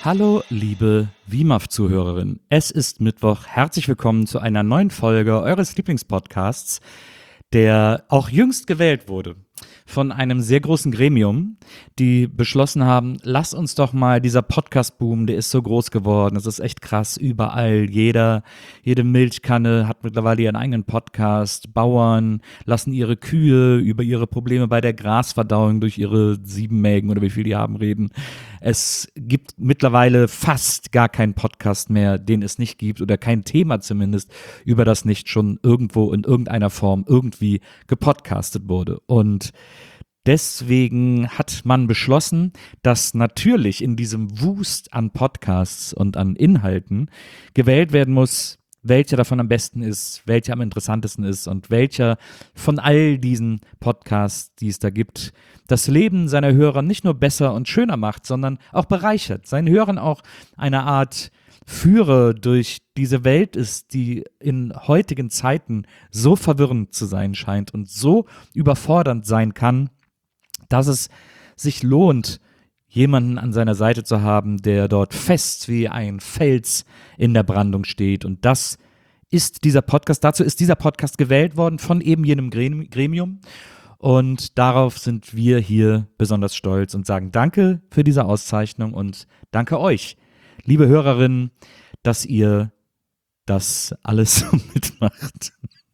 Hallo, liebe WIMAF-Zuhörerin. Es ist Mittwoch. Herzlich willkommen zu einer neuen Folge eures Lieblingspodcasts, der auch jüngst gewählt wurde von einem sehr großen Gremium, die beschlossen haben, lass uns doch mal, dieser Podcast-Boom, der ist so groß geworden, das ist echt krass, überall, jede Milchkanne hat mittlerweile ihren eigenen Podcast, Bauern lassen ihre Kühe über ihre Probleme bei der Grasverdauung durch ihre 7 Mägen oder wie viel die haben reden. Es gibt mittlerweile fast gar keinen Podcast mehr, den es nicht gibt oder kein Thema zumindest, über das nicht schon irgendwo in irgendeiner Form irgendwie gepodcastet wurde. Und deswegen hat man beschlossen, dass natürlich in diesem Wust an Podcasts und an Inhalten gewählt werden muss, welcher davon am besten ist, welcher am interessantesten ist und welcher von all diesen Podcasts, die es da gibt, das Leben seiner Hörer nicht nur besser und schöner macht, sondern auch bereichert, seinen Hörern auch eine Art Führer durch diese Welt ist, die in heutigen Zeiten so verwirrend zu sein scheint und so überfordernd sein kann, dass es sich lohnt, jemanden an seiner Seite zu haben, der dort fest wie ein Fels in der Brandung steht. Und das ist dieser Podcast. Dazu ist dieser Podcast gewählt worden von eben jenem Gremium. Und darauf sind wir hier besonders stolz und sagen Danke für diese Auszeichnung und danke euch, liebe Hörerinnen, dass ihr das alles so mitmacht.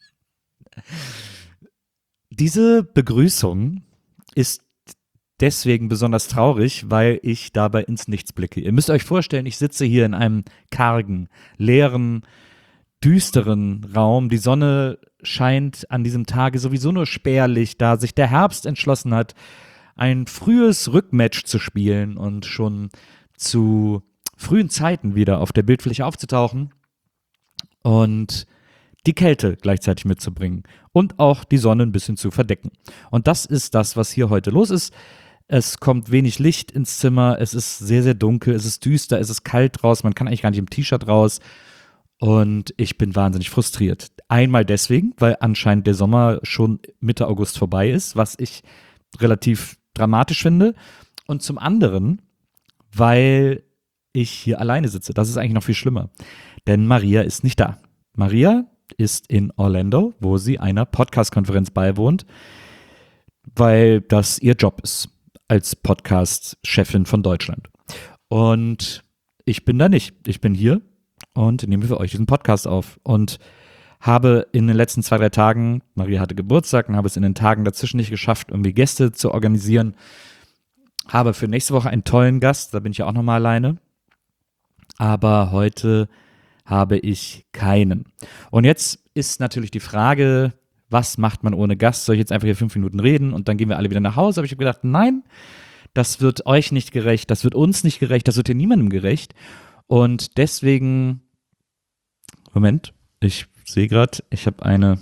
Diese Begrüßung ist deswegen besonders traurig, weil ich dabei ins Nichts blicke. Ihr müsst euch vorstellen, ich sitze hier in einem kargen, leeren, düsteren Raum. Die Sonne scheint an diesem Tage sowieso nur spärlich, da sich der Herbst entschlossen hat, ein frühes Rückmatch zu spielen und schon zu frühen Zeiten wieder auf der Bildfläche aufzutauchen und die Kälte gleichzeitig mitzubringen und auch die Sonne ein bisschen zu verdecken. Und das ist das, was hier heute los ist. Es kommt wenig Licht ins Zimmer, es ist sehr, sehr dunkel, es ist düster, es ist kalt raus, man kann eigentlich gar nicht im T-Shirt raus und ich bin wahnsinnig frustriert. Einmal deswegen, weil anscheinend der Sommer schon Mitte August vorbei ist, was ich relativ dramatisch finde, und zum anderen, weil ich hier alleine sitze. Das ist eigentlich noch viel schlimmer, denn Maria ist nicht da. Maria ist in Orlando, wo sie einer Podcast-Konferenz beiwohnt, weil das ihr Job ist als Podcast-Chefin von Deutschland. Und ich bin da nicht. Ich bin hier und nehme für euch diesen Podcast auf und habe in den letzten 2-3 Tagen, Maria hatte Geburtstag und habe es in den Tagen dazwischen nicht geschafft, irgendwie Gäste zu organisieren. Habe für nächste Woche einen tollen Gast, da bin ich ja auch nochmal alleine. Aber heute habe ich keinen. Und jetzt ist natürlich die Frage, was macht man ohne Gast? Soll ich jetzt einfach hier 5 Minuten reden und dann gehen wir alle wieder nach Hause? Aber ich habe gedacht, nein, das wird euch nicht gerecht, das wird uns nicht gerecht, das wird hier niemandem gerecht. Und deswegen, Moment, ich sehe gerade, ich habe eine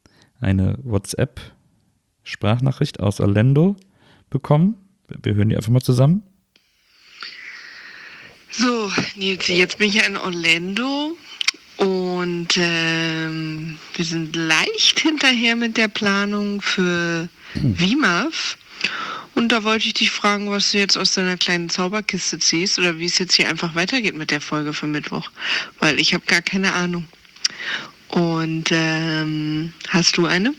WhatsApp-Sprachnachricht aus Orlando bekommen. Wir hören die einfach mal zusammen. So, Nils, jetzt bin ich ja in Orlando und wir sind leicht hinterher mit der Planung für WIMAF. Und da wollte ich dich fragen, was du jetzt aus deiner kleinen Zauberkiste ziehst oder wie es jetzt hier einfach weitergeht mit der Folge für Mittwoch, weil ich habe gar keine Ahnung. Und hast du eine?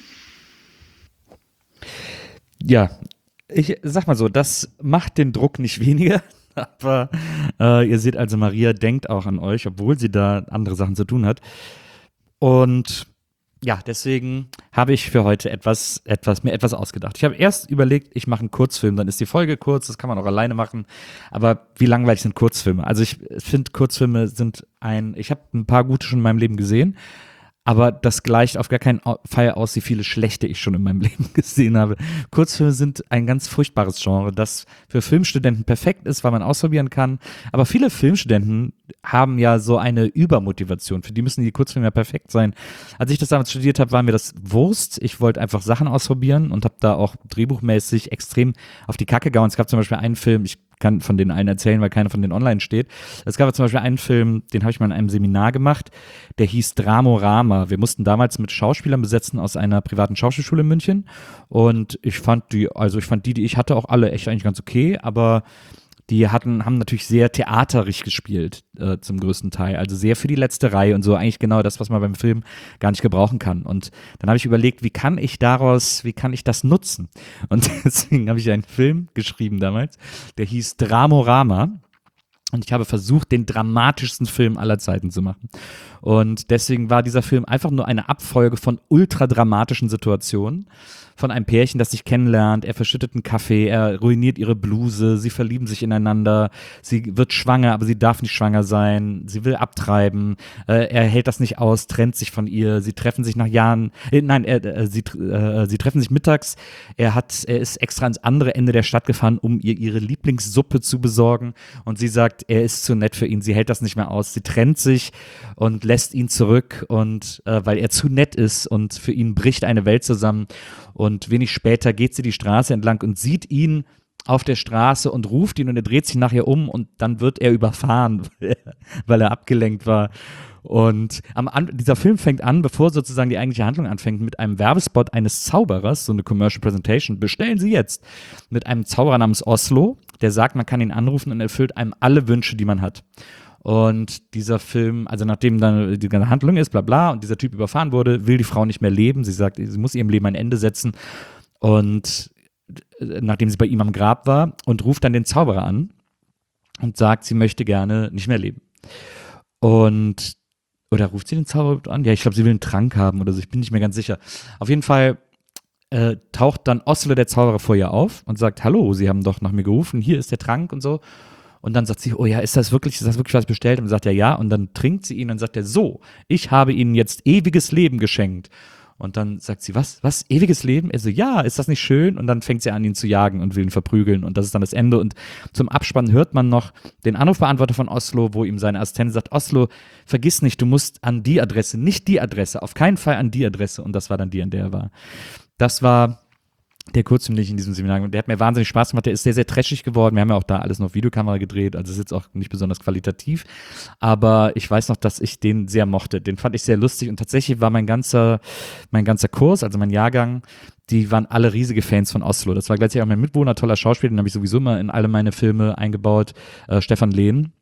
Ja, ich sag mal so, das macht den Druck nicht weniger. Aber ihr seht also, Maria denkt auch an euch, obwohl sie da andere Sachen zu tun hat. Und ja, deswegen habe ich für heute mir etwas ausgedacht. Ich habe erst überlegt, ich mache einen Kurzfilm, dann ist die Folge kurz, das kann man auch alleine machen. Aber wie langweilig sind Kurzfilme? Also ich finde, Kurzfilme sind ich habe ein paar gute schon in meinem Leben gesehen. Aber das gleicht auf gar keinen Fall aus, wie viele schlechte ich schon in meinem Leben gesehen habe. Kurzfilme sind ein ganz furchtbares Genre, das für Filmstudenten perfekt ist, weil man ausprobieren kann. Aber viele Filmstudenten haben ja so eine Übermotivation. Für die müssen die Kurzfilme ja perfekt sein. Als ich das damals studiert habe, war mir das Wurst. Ich wollte einfach Sachen ausprobieren und habe da auch drehbuchmäßig extrem auf die Kacke gehauen. Es gab zum Beispiel einen Film, ich kann von den allen erzählen, weil keiner von denen online steht. Es gab zum Beispiel einen Film, den habe ich mal in einem Seminar gemacht, der hieß Dramorama. Wir mussten damals mit Schauspielern besetzen aus einer privaten Schauspielschule in München und ich fand die, die ich hatte, auch alle echt eigentlich ganz okay, aber haben natürlich sehr theaterisch gespielt, zum größten Teil. Also sehr für die letzte Reihe und so, eigentlich genau das, was man beim Film gar nicht gebrauchen kann. Und dann habe ich überlegt, wie kann ich das nutzen? Und deswegen habe ich einen Film geschrieben damals, der hieß Dramorama. Und ich habe versucht, den dramatischsten Film aller Zeiten zu machen. Und deswegen war dieser Film einfach nur eine Abfolge von ultradramatischen Situationen. Von einem Pärchen, das sich kennenlernt, er verschüttet einen Kaffee, er ruiniert ihre Bluse, sie verlieben sich ineinander, sie wird schwanger, aber sie darf nicht schwanger sein, sie will abtreiben, er hält das nicht aus, trennt sich von ihr, sie treffen sich nach Jahren, sie treffen sich mittags, er ist extra ans andere Ende der Stadt gefahren, um ihr ihre Lieblingssuppe zu besorgen und sie sagt, er ist zu nett für ihn, sie hält das nicht mehr aus, sie trennt sich und lässt ihn zurück und weil er zu nett ist und für ihn bricht eine Welt zusammen. Und wenig später geht sie die Straße entlang und sieht ihn auf der Straße und ruft ihn und er dreht sich nachher um und dann wird er überfahren, weil er abgelenkt war. Und dieser Film fängt an, bevor sozusagen die eigentliche Handlung anfängt, mit einem Werbespot eines Zauberers, so eine Commercial Presentation, bestellen Sie jetzt, mit einem Zauberer namens Oslo, der sagt, man kann ihn anrufen und erfüllt einem alle Wünsche, die man hat. Und dieser Film, also nachdem dann die ganze Handlung ist, bla bla, und dieser Typ überfahren wurde, will die Frau nicht mehr leben. Sie sagt, sie muss ihrem Leben ein Ende setzen. Und nachdem sie bei ihm am Grab war und ruft dann den Zauberer an und sagt, sie möchte gerne nicht mehr leben. Oder ruft sie den Zauberer an? Ja, ich glaube, sie will einen Trank haben oder so, ich bin nicht mehr ganz sicher. Auf jeden Fall taucht dann Oslo, der Zauberer, vor ihr auf und sagt, hallo, Sie haben doch nach mir gerufen, hier ist der Trank und so. Und dann sagt sie, oh ja, ist das wirklich was bestellt? Und dann sagt er ja. Und dann trinkt sie ihn und sagt er, so, ich habe Ihnen jetzt ewiges Leben geschenkt. Und dann sagt sie, was, ewiges Leben? Er so, ja, ist das nicht schön? Und dann fängt sie an, ihn zu jagen und will ihn verprügeln. Und das ist dann das Ende. Und zum Abspann hört man noch den Anrufbeantworter von Oslo, wo ihm seine Assistentin sagt, Oslo, vergiss nicht, du musst an die Adresse, nicht die Adresse, auf keinen Fall an die Adresse. Und das war dann die, an der er war. Das war der Kurzfilm, den ich in diesem Seminar, der hat mir wahnsinnig Spaß gemacht, der ist sehr, sehr trashig geworden, wir haben ja auch da alles noch auf Videokamera gedreht, also ist jetzt auch nicht besonders qualitativ, aber ich weiß noch, dass ich den sehr mochte, den fand ich sehr lustig und tatsächlich war mein ganzer Kurs, also mein Jahrgang, die waren alle riesige Fans von Oslo, das war gleichzeitig auch mein Mitbewohner, toller Schauspieler, den habe ich sowieso immer in alle meine Filme eingebaut, Stefan Lehn,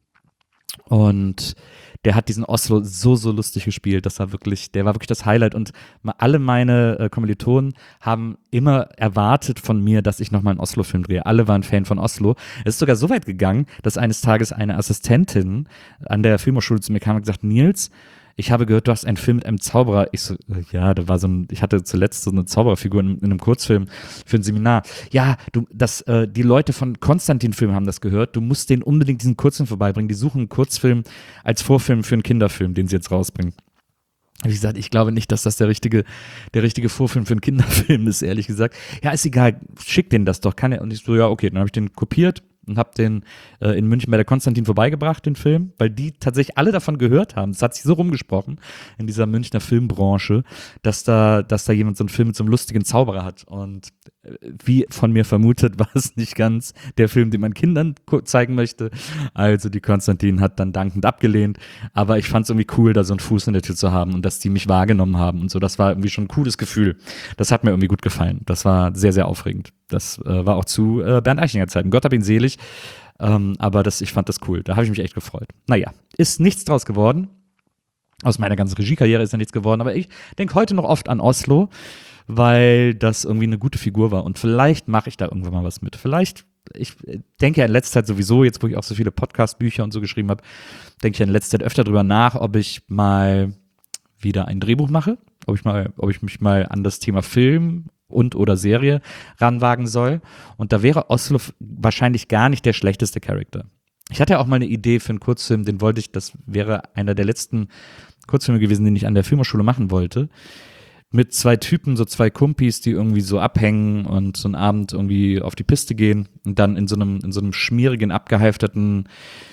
und der hat diesen Oslo so lustig gespielt, der war wirklich das Highlight und alle meine Kommilitonen haben immer erwartet von mir, dass ich nochmal einen Oslo-Film drehe. Alle waren Fan von Oslo. Es ist sogar so weit gegangen, dass eines Tages eine Assistentin an der Filmhochschule zu mir kam und gesagt, Nils, ich habe gehört, du hast einen Film mit einem Zauberer. Ich so, ja, ich hatte zuletzt so eine Zaubererfigur in einem Kurzfilm für ein Seminar. Ja, die Leute von Konstantin-Film haben das gehört. Du musst denen unbedingt diesen Kurzfilm vorbeibringen. Die suchen einen Kurzfilm als Vorfilm für einen Kinderfilm, den sie jetzt rausbringen. Wie gesagt, ich glaube nicht, dass das der richtige Vorfilm für einen Kinderfilm ist, ehrlich gesagt. Ja, ist egal, schick denen das doch. Kann er? Und ich so, ja, okay, dann habe ich den kopiert und habe den in München bei der Konstantin vorbeigebracht, den Film, weil die tatsächlich alle davon gehört haben. Es hat sich so rumgesprochen in dieser Münchner Filmbranche, dass da jemand so einen Film mit so einem lustigen Zauberer hat. Und wie von mir vermutet, war es nicht ganz der Film, den man Kindern zeigen möchte. Also die Konstantin hat dann dankend abgelehnt. Aber ich fand es irgendwie cool, da so einen Fuß in der Tür zu haben und dass die mich wahrgenommen haben und so. Das war irgendwie schon ein cooles Gefühl. Das hat mir irgendwie gut gefallen. Das war sehr, sehr aufregend. Das war auch zu Bernd Eichinger Zeiten. Gott hab ihn selig. Aber ich fand das cool. Da habe ich mich echt gefreut. Naja, ist nichts draus geworden. Aus meiner ganzen Regiekarriere ist da nichts geworden. Aber ich denke heute noch oft an Oslo, weil das irgendwie eine gute Figur war. Und vielleicht mache ich da irgendwann mal was mit. Ich denke ja in letzter Zeit sowieso, jetzt wo ich auch so viele Podcast-Bücher und so geschrieben habe, denke ich ja in letzter Zeit öfter drüber nach, ob ich mal wieder ein Drehbuch mache, ob ich mich mal an das Thema Film und oder Serie ranwagen soll. Und da wäre Oslo wahrscheinlich gar nicht der schlechteste Charakter. Ich hatte ja auch mal eine Idee für einen Kurzfilm, das wäre einer der letzten Kurzfilme gewesen, den ich an der Filmhochschule machen wollte. Mit zwei Typen, so zwei Kumpis, die irgendwie so abhängen und so einen Abend irgendwie auf die Piste gehen und dann in so einem schmierigen, abgehalfterten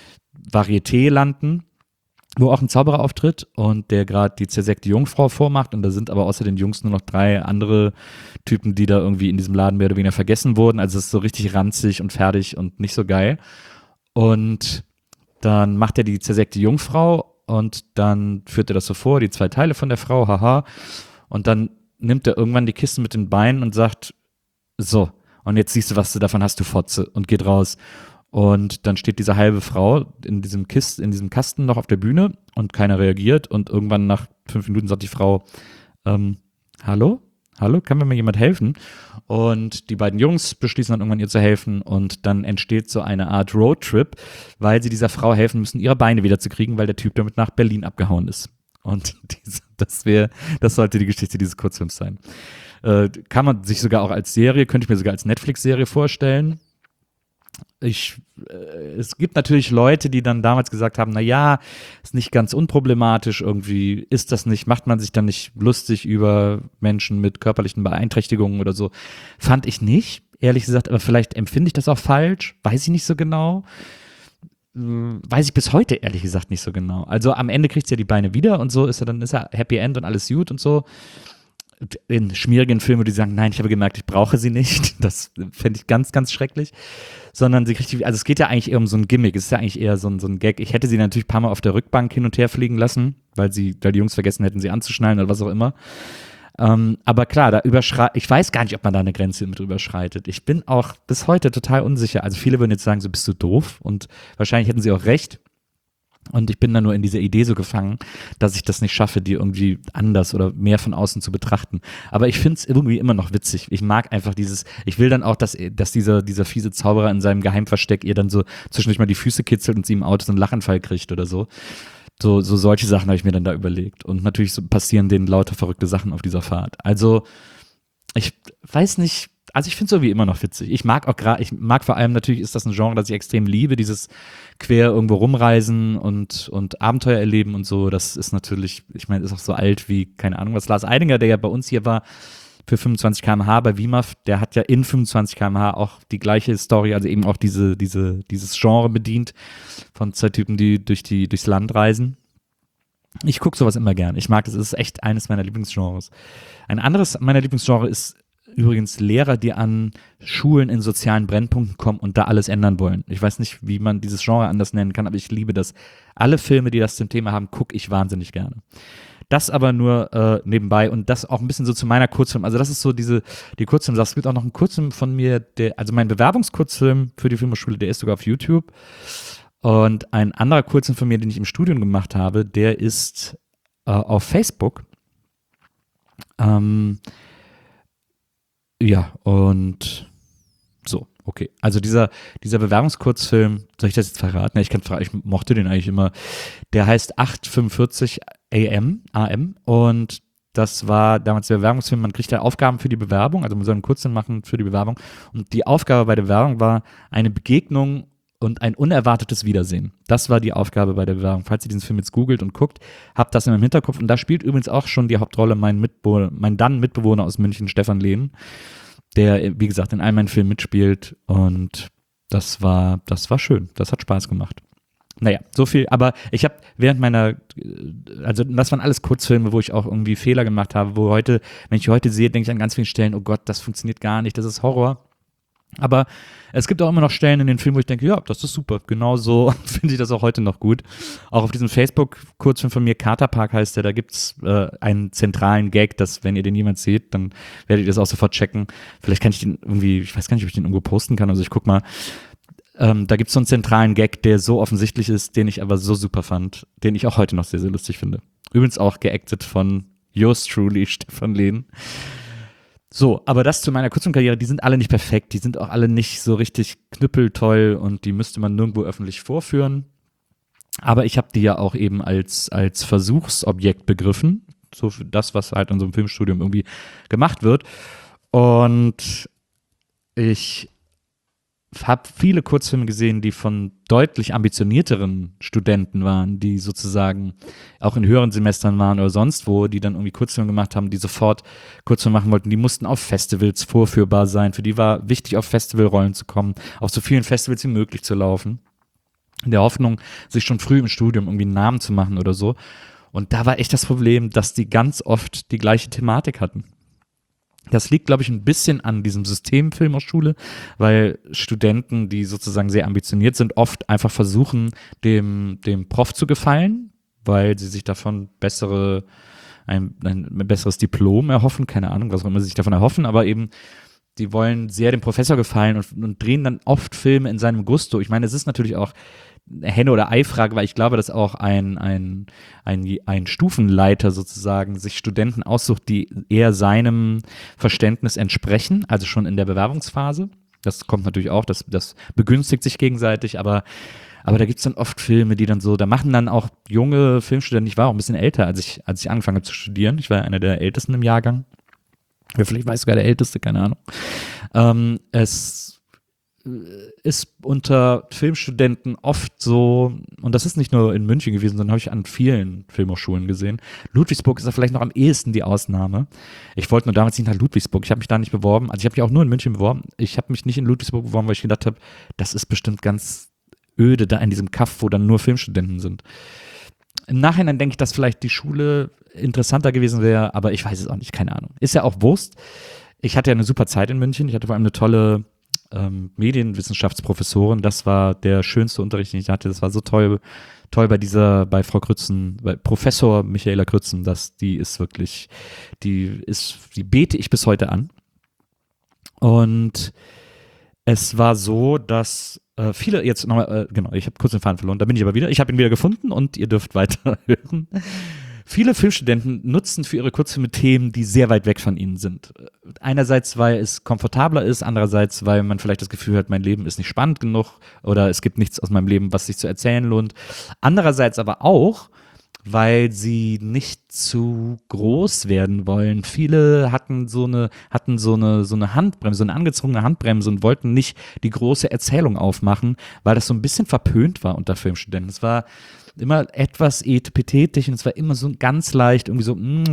Varieté landen, wo auch ein Zauberer auftritt und der gerade die zersägte Jungfrau vormacht und da sind aber außer den Jungs nur noch 3 andere Typen, die da irgendwie in diesem Laden mehr oder weniger vergessen wurden. Also es ist so richtig ranzig und fertig und nicht so geil. Und dann macht er die zersägte Jungfrau und dann führt er das so vor, die 2 Teile von der Frau, haha. Und dann nimmt er irgendwann die Kiste mit den Beinen und sagt, so, und jetzt siehst du, was du davon hast, du Fotze, und geht raus. Und dann steht diese halbe Frau in diesem Kasten noch auf der Bühne und keiner reagiert. Und irgendwann nach 5 Minuten sagt die Frau, hallo? Hallo, kann mir jemand helfen? Und die beiden Jungs beschließen dann irgendwann ihr zu helfen und dann entsteht so eine Art Roadtrip, weil sie dieser Frau helfen müssen, ihre Beine wiederzukriegen, weil der Typ damit nach Berlin abgehauen ist. Und das sollte die Geschichte dieses Kurzfilms sein. Kann man sich sogar auch als Serie, könnte ich mir sogar als Netflix-Serie vorstellen. Es gibt natürlich Leute, die dann damals gesagt haben, na ja, ist nicht ganz unproblematisch irgendwie, ist das nicht, macht man sich dann nicht lustig über Menschen mit körperlichen Beeinträchtigungen oder so. Fand ich nicht, ehrlich gesagt, aber vielleicht empfinde ich das auch falsch, weiß ich nicht so genau. Weiß ich bis heute ehrlich gesagt nicht so genau. Also am Ende kriegt sie ja die Beine wieder und so ist er Happy End und alles gut und so. In schmierigen Filmen, die sagen, nein, ich habe gemerkt, ich brauche sie nicht. Das fände ich ganz, ganz schrecklich. Sondern sie kriegt also es geht ja eigentlich eher um so ein Gimmick. Es ist ja eigentlich eher so ein Gag. Ich hätte sie natürlich ein paar Mal auf der Rückbank hin und her fliegen lassen, weil die Jungs vergessen hätten, sie anzuschnallen oder was auch immer. Aber klar, ich weiß gar nicht, ob man da eine Grenze mit überschreitet. Ich bin auch bis heute total unsicher. Also viele würden jetzt sagen, so bist du doof und wahrscheinlich hätten sie auch recht. Und ich bin dann nur in dieser Idee so gefangen, dass ich das nicht schaffe, die irgendwie anders oder mehr von außen zu betrachten. Aber ich finde es irgendwie immer noch witzig. Ich mag einfach ich will dann auch, dass dieser fiese Zauberer in seinem Geheimversteck ihr dann so zwischendurch mal die Füße kitzelt und sie im Auto so einen Lachanfall kriegt oder so. So solche Sachen habe ich mir dann da überlegt. Und natürlich passieren denen lauter verrückte Sachen auf dieser Fahrt. Also, ich weiß nicht, also ich finde es irgendwie immer noch witzig. Ich mag vor allem natürlich, ist das ein Genre, das ich extrem liebe, dieses quer irgendwo rumreisen und Abenteuer erleben und so. Das ist natürlich, ich meine, ist auch so alt wie, keine Ahnung was, Lars Eidinger, der ja bei uns hier war, für 25 km/h bei WIMAF, der hat ja in 25 km/h auch die gleiche Story, also eben auch dieses Genre bedient von 2 Typen, die durchs Land reisen. Ich gucke sowas immer gern. Ich mag es ist echt eines meiner Lieblingsgenres. Ein anderes meiner Lieblingsgenre ist übrigens Lehrer, die an Schulen in sozialen Brennpunkten kommen und da alles ändern wollen. Ich weiß nicht, wie man dieses Genre anders nennen kann, aber ich liebe das. Alle Filme, die das zum Thema haben, gucke ich wahnsinnig gerne. Das aber nur nebenbei und das auch ein bisschen so zu meiner Kurzfilm. Also das ist so die Kurzfilm. Es gibt auch noch einen Kurzfilm von mir, also mein Bewerbungskurzfilm für die Filmhochschule, der ist sogar auf YouTube. Und ein anderer Kurzfilm von mir, den ich im Studium gemacht habe, der ist auf Facebook. Ja, und so, okay. Also dieser Bewerbungskurzfilm, soll ich das jetzt verraten? Ja, ich mochte den eigentlich immer. Der heißt 8:45 AM und das war damals der Bewerbungsfilm, man kriegt ja Aufgaben für die Bewerbung, also man soll einen Kurzfilm machen für die Bewerbung und die Aufgabe bei der Bewerbung war eine Begegnung und ein unerwartetes Wiedersehen. Das war die Aufgabe bei der Bewerbung. Falls ihr diesen Film jetzt googelt und guckt, habt das in meinem Hinterkopf. Und da spielt übrigens auch schon die Hauptrolle mein dann Mitbewohner aus München, Stefan Lehn, der, wie gesagt, in all meinen Filmen mitspielt. Und das war schön. Das hat Spaß gemacht. Naja, so viel. Aber ich habe während also das waren alles Kurzfilme, wo ich auch irgendwie Fehler gemacht habe, wenn ich heute sehe, denke ich an ganz vielen Stellen, oh Gott, das funktioniert gar nicht, das ist Horror. Aber es gibt auch immer noch Stellen in den Filmen, wo ich denke, ja, das ist super. Genau so finde ich das auch heute noch gut. Auch auf diesem Facebook-Kurzfilm von mir, Katerpark heißt der, da gibt's einen zentralen Gag, dass, wenn ihr den jemand seht, dann werdet ihr das auch sofort checken. Vielleicht kann ich den irgendwie, ich weiß gar nicht, ob ich den irgendwo posten kann, also ich guck mal. Da gibt's so einen zentralen Gag, der so offensichtlich ist, den ich aber so super fand, den ich auch heute noch sehr, sehr lustig finde. Übrigens auch geactet von yours truly, Stefan Lehn. So, aber das zu meiner Kurzfilmkarriere, die sind alle nicht perfekt, die sind auch alle nicht so richtig knüppeltoll und die müsste man nirgendwo öffentlich vorführen. Aber ich habe die ja auch eben als Versuchsobjekt begriffen, so für das, was halt in so einem Filmstudium irgendwie gemacht wird. Und ich habe viele Kurzfilme gesehen, die von deutlich ambitionierteren Studenten waren, die sozusagen auch in höheren Semestern waren oder sonst wo, die dann irgendwie Kurzfilme gemacht haben, die sofort Kurzfilme machen wollten. Die mussten auf Festivals vorführbar sein. Für die war wichtig, auf Festivalrollen zu kommen, auf so vielen Festivals wie möglich zu laufen. In der Hoffnung, sich schon früh im Studium irgendwie einen Namen zu machen oder so. Und da war echt das Problem, dass die ganz oft die gleiche Thematik hatten. Das liegt, glaube ich, ein bisschen an diesem System Filmhochschule, weil Studenten, die sozusagen sehr ambitioniert sind, oft einfach versuchen, dem Prof zu gefallen, weil sie sich davon ein besseres Diplom erhoffen, keine Ahnung, was auch immer sie sich davon erhoffen, aber eben die wollen sehr dem Professor gefallen und drehen dann oft Filme in seinem Gusto. Ich meine, es ist natürlich auch eine Henne- oder Ei-Frage, weil ich glaube, dass auch ein Stufenleiter sozusagen sich Studenten aussucht, die eher seinem Verständnis entsprechen, also schon in der Bewerbungsphase. Das kommt natürlich auch, das begünstigt sich gegenseitig, aber da gibt es dann oft Filme, die dann so, da machen dann auch junge Filmstudenten, ich war auch ein bisschen älter, als ich angefangen habe zu studieren. Ich war einer der Ältesten im Jahrgang. Ja, vielleicht war ich sogar der Älteste, keine Ahnung. Es ist unter Filmstudenten oft so, und das ist nicht nur in München gewesen, sondern habe ich an vielen Filmhochschulen gesehen. Ludwigsburg ist da vielleicht noch am ehesten die Ausnahme. Ich wollte nur damals nicht nach Ludwigsburg, ich habe mich da nicht beworben. Also ich habe mich auch nur in München beworben. Ich habe mich nicht in Ludwigsburg beworben, weil ich gedacht habe, das ist bestimmt ganz öde da in diesem Kaff, wo dann nur Filmstudenten sind. Im Nachhinein denke ich, dass vielleicht die Schule interessanter gewesen wäre, aber ich weiß es auch nicht, keine Ahnung. Ist ja auch Wurst. Ich hatte ja eine super Zeit in München. Ich hatte vor allem eine tolle Medienwissenschaftsprofessorin. Das war der schönste Unterricht, den ich hatte. Das war so toll bei Frau Krützen, bei Professor Michaela Krützen. Die ist wirklich, die bete ich bis heute an. Und es war so, dass viele jetzt nochmal, genau, ich habe kurz den Faden verloren, da bin ich aber wieder. Ich habe ihn wieder gefunden und ihr dürft weiter hören. Viele Filmstudenten nutzen für ihre Kurzfilme Themen, die sehr weit weg von ihnen sind. Einerseits, weil es komfortabler ist, andererseits, weil man vielleicht das Gefühl hat, mein Leben ist nicht spannend genug oder es gibt nichts aus meinem Leben, was sich zu erzählen lohnt. Andererseits aber auch, weil sie nicht zu groß werden wollen. Viele hatten so eine Handbremse, so eine angezogene Handbremse und wollten nicht die große Erzählung aufmachen, weil das so ein bisschen verpönt war unter Filmstudenten. Es war immer etwas etepetetisch und es war immer so ganz leicht irgendwie so,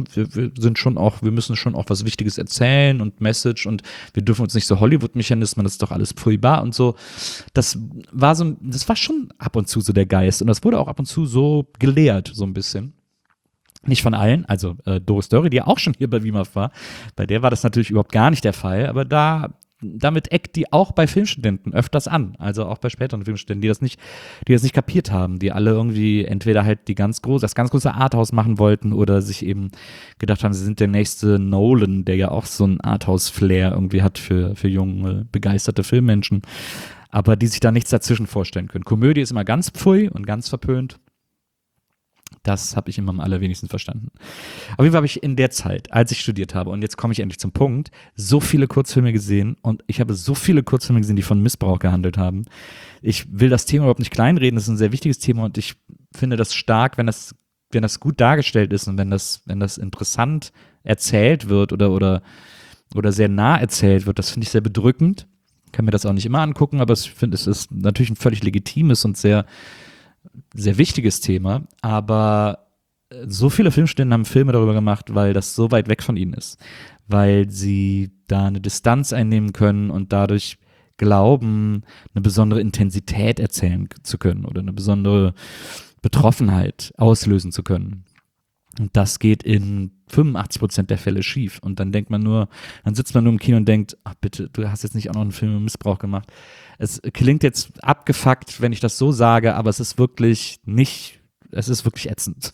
wir müssen schon auch was Wichtiges erzählen und Message und wir dürfen uns nicht so Hollywood-Mechanismen, das ist doch alles furchtbar und so. Das war schon ab und zu so der Geist und das wurde auch ab und zu so gelehrt, so ein bisschen. Nicht von allen, also Doris Dörri, die ja auch schon hier bei WIMAF war, bei der war das natürlich überhaupt gar nicht der Fall, aber damit eckt die auch bei Filmstudenten öfters an, also auch bei späteren Filmstudenten, die das nicht kapiert haben, die alle irgendwie entweder halt das ganz große Arthouse machen wollten oder sich eben gedacht haben, sie sind der nächste Nolan, der ja auch so ein Arthouse-Flair irgendwie hat für junge, begeisterte Filmmenschen, aber die sich da nichts dazwischen vorstellen können. Komödie ist immer ganz pfui und ganz verpönt. Das habe ich immer am allerwenigsten verstanden. Auf jeden Fall habe ich in der Zeit, als ich studiert habe, und jetzt komme ich endlich zum Punkt, so viele Kurzfilme gesehen und ich habe so viele Kurzfilme gesehen, die von Missbrauch gehandelt haben. Ich will das Thema überhaupt nicht kleinreden, das ist ein sehr wichtiges Thema und ich finde das stark, wenn das gut dargestellt ist und wenn das interessant erzählt wird oder sehr nah erzählt wird, das finde ich sehr bedrückend. Ich kann mir das auch nicht immer angucken, aber ich finde, es ist natürlich ein völlig legitimes und sehr sehr wichtiges Thema, aber so viele Filmstudenten haben Filme darüber gemacht, weil das so weit weg von ihnen ist, weil sie da eine Distanz einnehmen können und dadurch glauben, eine besondere Intensität erzählen zu können oder eine besondere Betroffenheit auslösen zu können. Und das geht in 85% der Fälle schief. Und dann sitzt man nur im Kino und denkt, ach bitte, du hast jetzt nicht auch noch einen Film über Missbrauch gemacht. Es klingt jetzt abgefuckt, wenn ich das so sage, aber es ist wirklich ätzend.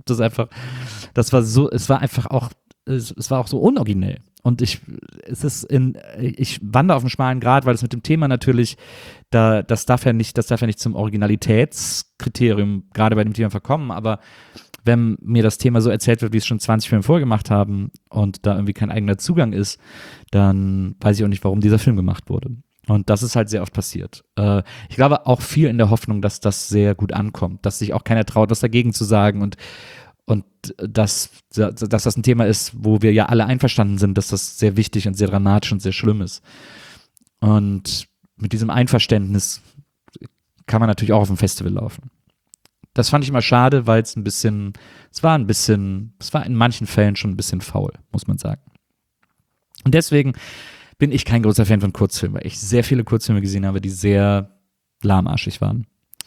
Es war auch so unoriginell. Und ich wandere auf einen schmalen Grat, weil es mit dem Thema natürlich, das darf ja nicht zum Originalitätskriterium gerade bei dem Thema verkommen, aber wenn mir das Thema so erzählt wird, wie es schon 20 Filme vorgemacht haben und da irgendwie kein eigener Zugang ist, dann weiß ich auch nicht, warum dieser Film gemacht wurde. Und das ist halt sehr oft passiert. Ich glaube auch viel in der Hoffnung, dass das sehr gut ankommt, dass sich auch keiner traut, was dagegen zu sagen und dass das ein Thema ist, wo wir ja alle einverstanden sind, dass das sehr wichtig und sehr dramatisch und sehr schlimm ist. Und mit diesem Einverständnis kann man natürlich auch auf ein Festival laufen. Das fand ich immer schade, weil es war in manchen Fällen schon ein bisschen faul, muss man sagen. Und deswegen bin ich kein großer Fan von Kurzfilmen, weil ich sehr viele Kurzfilme gesehen habe, die sehr lahmarschig waren.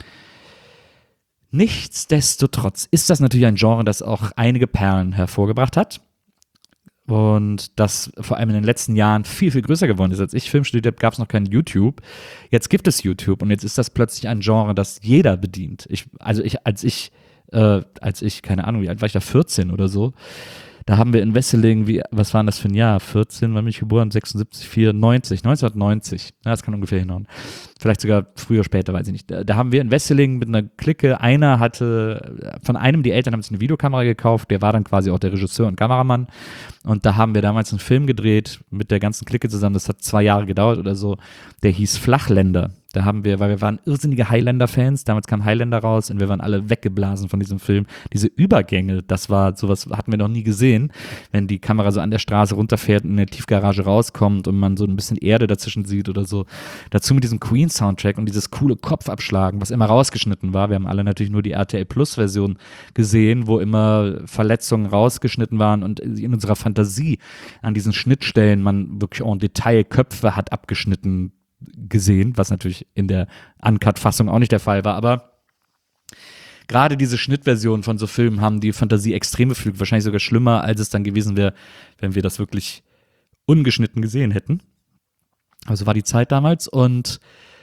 Nichtsdestotrotz ist das natürlich ein Genre, das auch einige Perlen hervorgebracht hat und das vor allem in den letzten Jahren viel, viel größer geworden ist. Als ich Film studiert habe, gab es noch kein YouTube. Jetzt gibt es YouTube und jetzt ist das plötzlich ein Genre, das jeder bedient. Als ich, keine Ahnung, wie alt war ich da, 14 oder so, Da haben wir in Wesseling, was war das für ein Jahr? 14, wann bin ich geboren? 76, 94, 1990. Ja, das kann ungefähr hinhauen. Vielleicht sogar früher, später, weiß ich nicht. Da haben wir in Wesseling mit einer Clique, einer hatte, von einem, die Eltern haben sich eine Videokamera gekauft, der war dann quasi auch der Regisseur und Kameramann. Und da haben wir damals einen Film gedreht mit der ganzen Clique zusammen. Das hat 2 Jahre gedauert oder so. Der hieß Flachländer. Da haben wir, weil wir waren irrsinnige Highlander-Fans, damals kam Highlander raus und wir waren alle weggeblasen von diesem Film. Diese Übergänge, das war, sowas hatten wir noch nie gesehen, wenn die Kamera so an der Straße runterfährt und in der Tiefgarage rauskommt und man so ein bisschen Erde dazwischen sieht oder so. Dazu mit diesem Queen-Soundtrack und dieses coole Kopfabschlagen, was immer rausgeschnitten war. Wir haben alle natürlich nur die RTL-Plus-Version gesehen, wo immer Verletzungen rausgeschnitten waren und in unserer Fantasie an diesen Schnittstellen man wirklich en Detail Köpfe hat abgeschnitten gesehen, was natürlich in der Uncut-Fassung auch nicht der Fall war, aber gerade diese Schnittversionen von so Filmen haben die Fantasie extrem beflügelt, wahrscheinlich sogar schlimmer, als es dann gewesen wäre, wenn wir das wirklich ungeschnitten gesehen hätten. Also war die Zeit damals und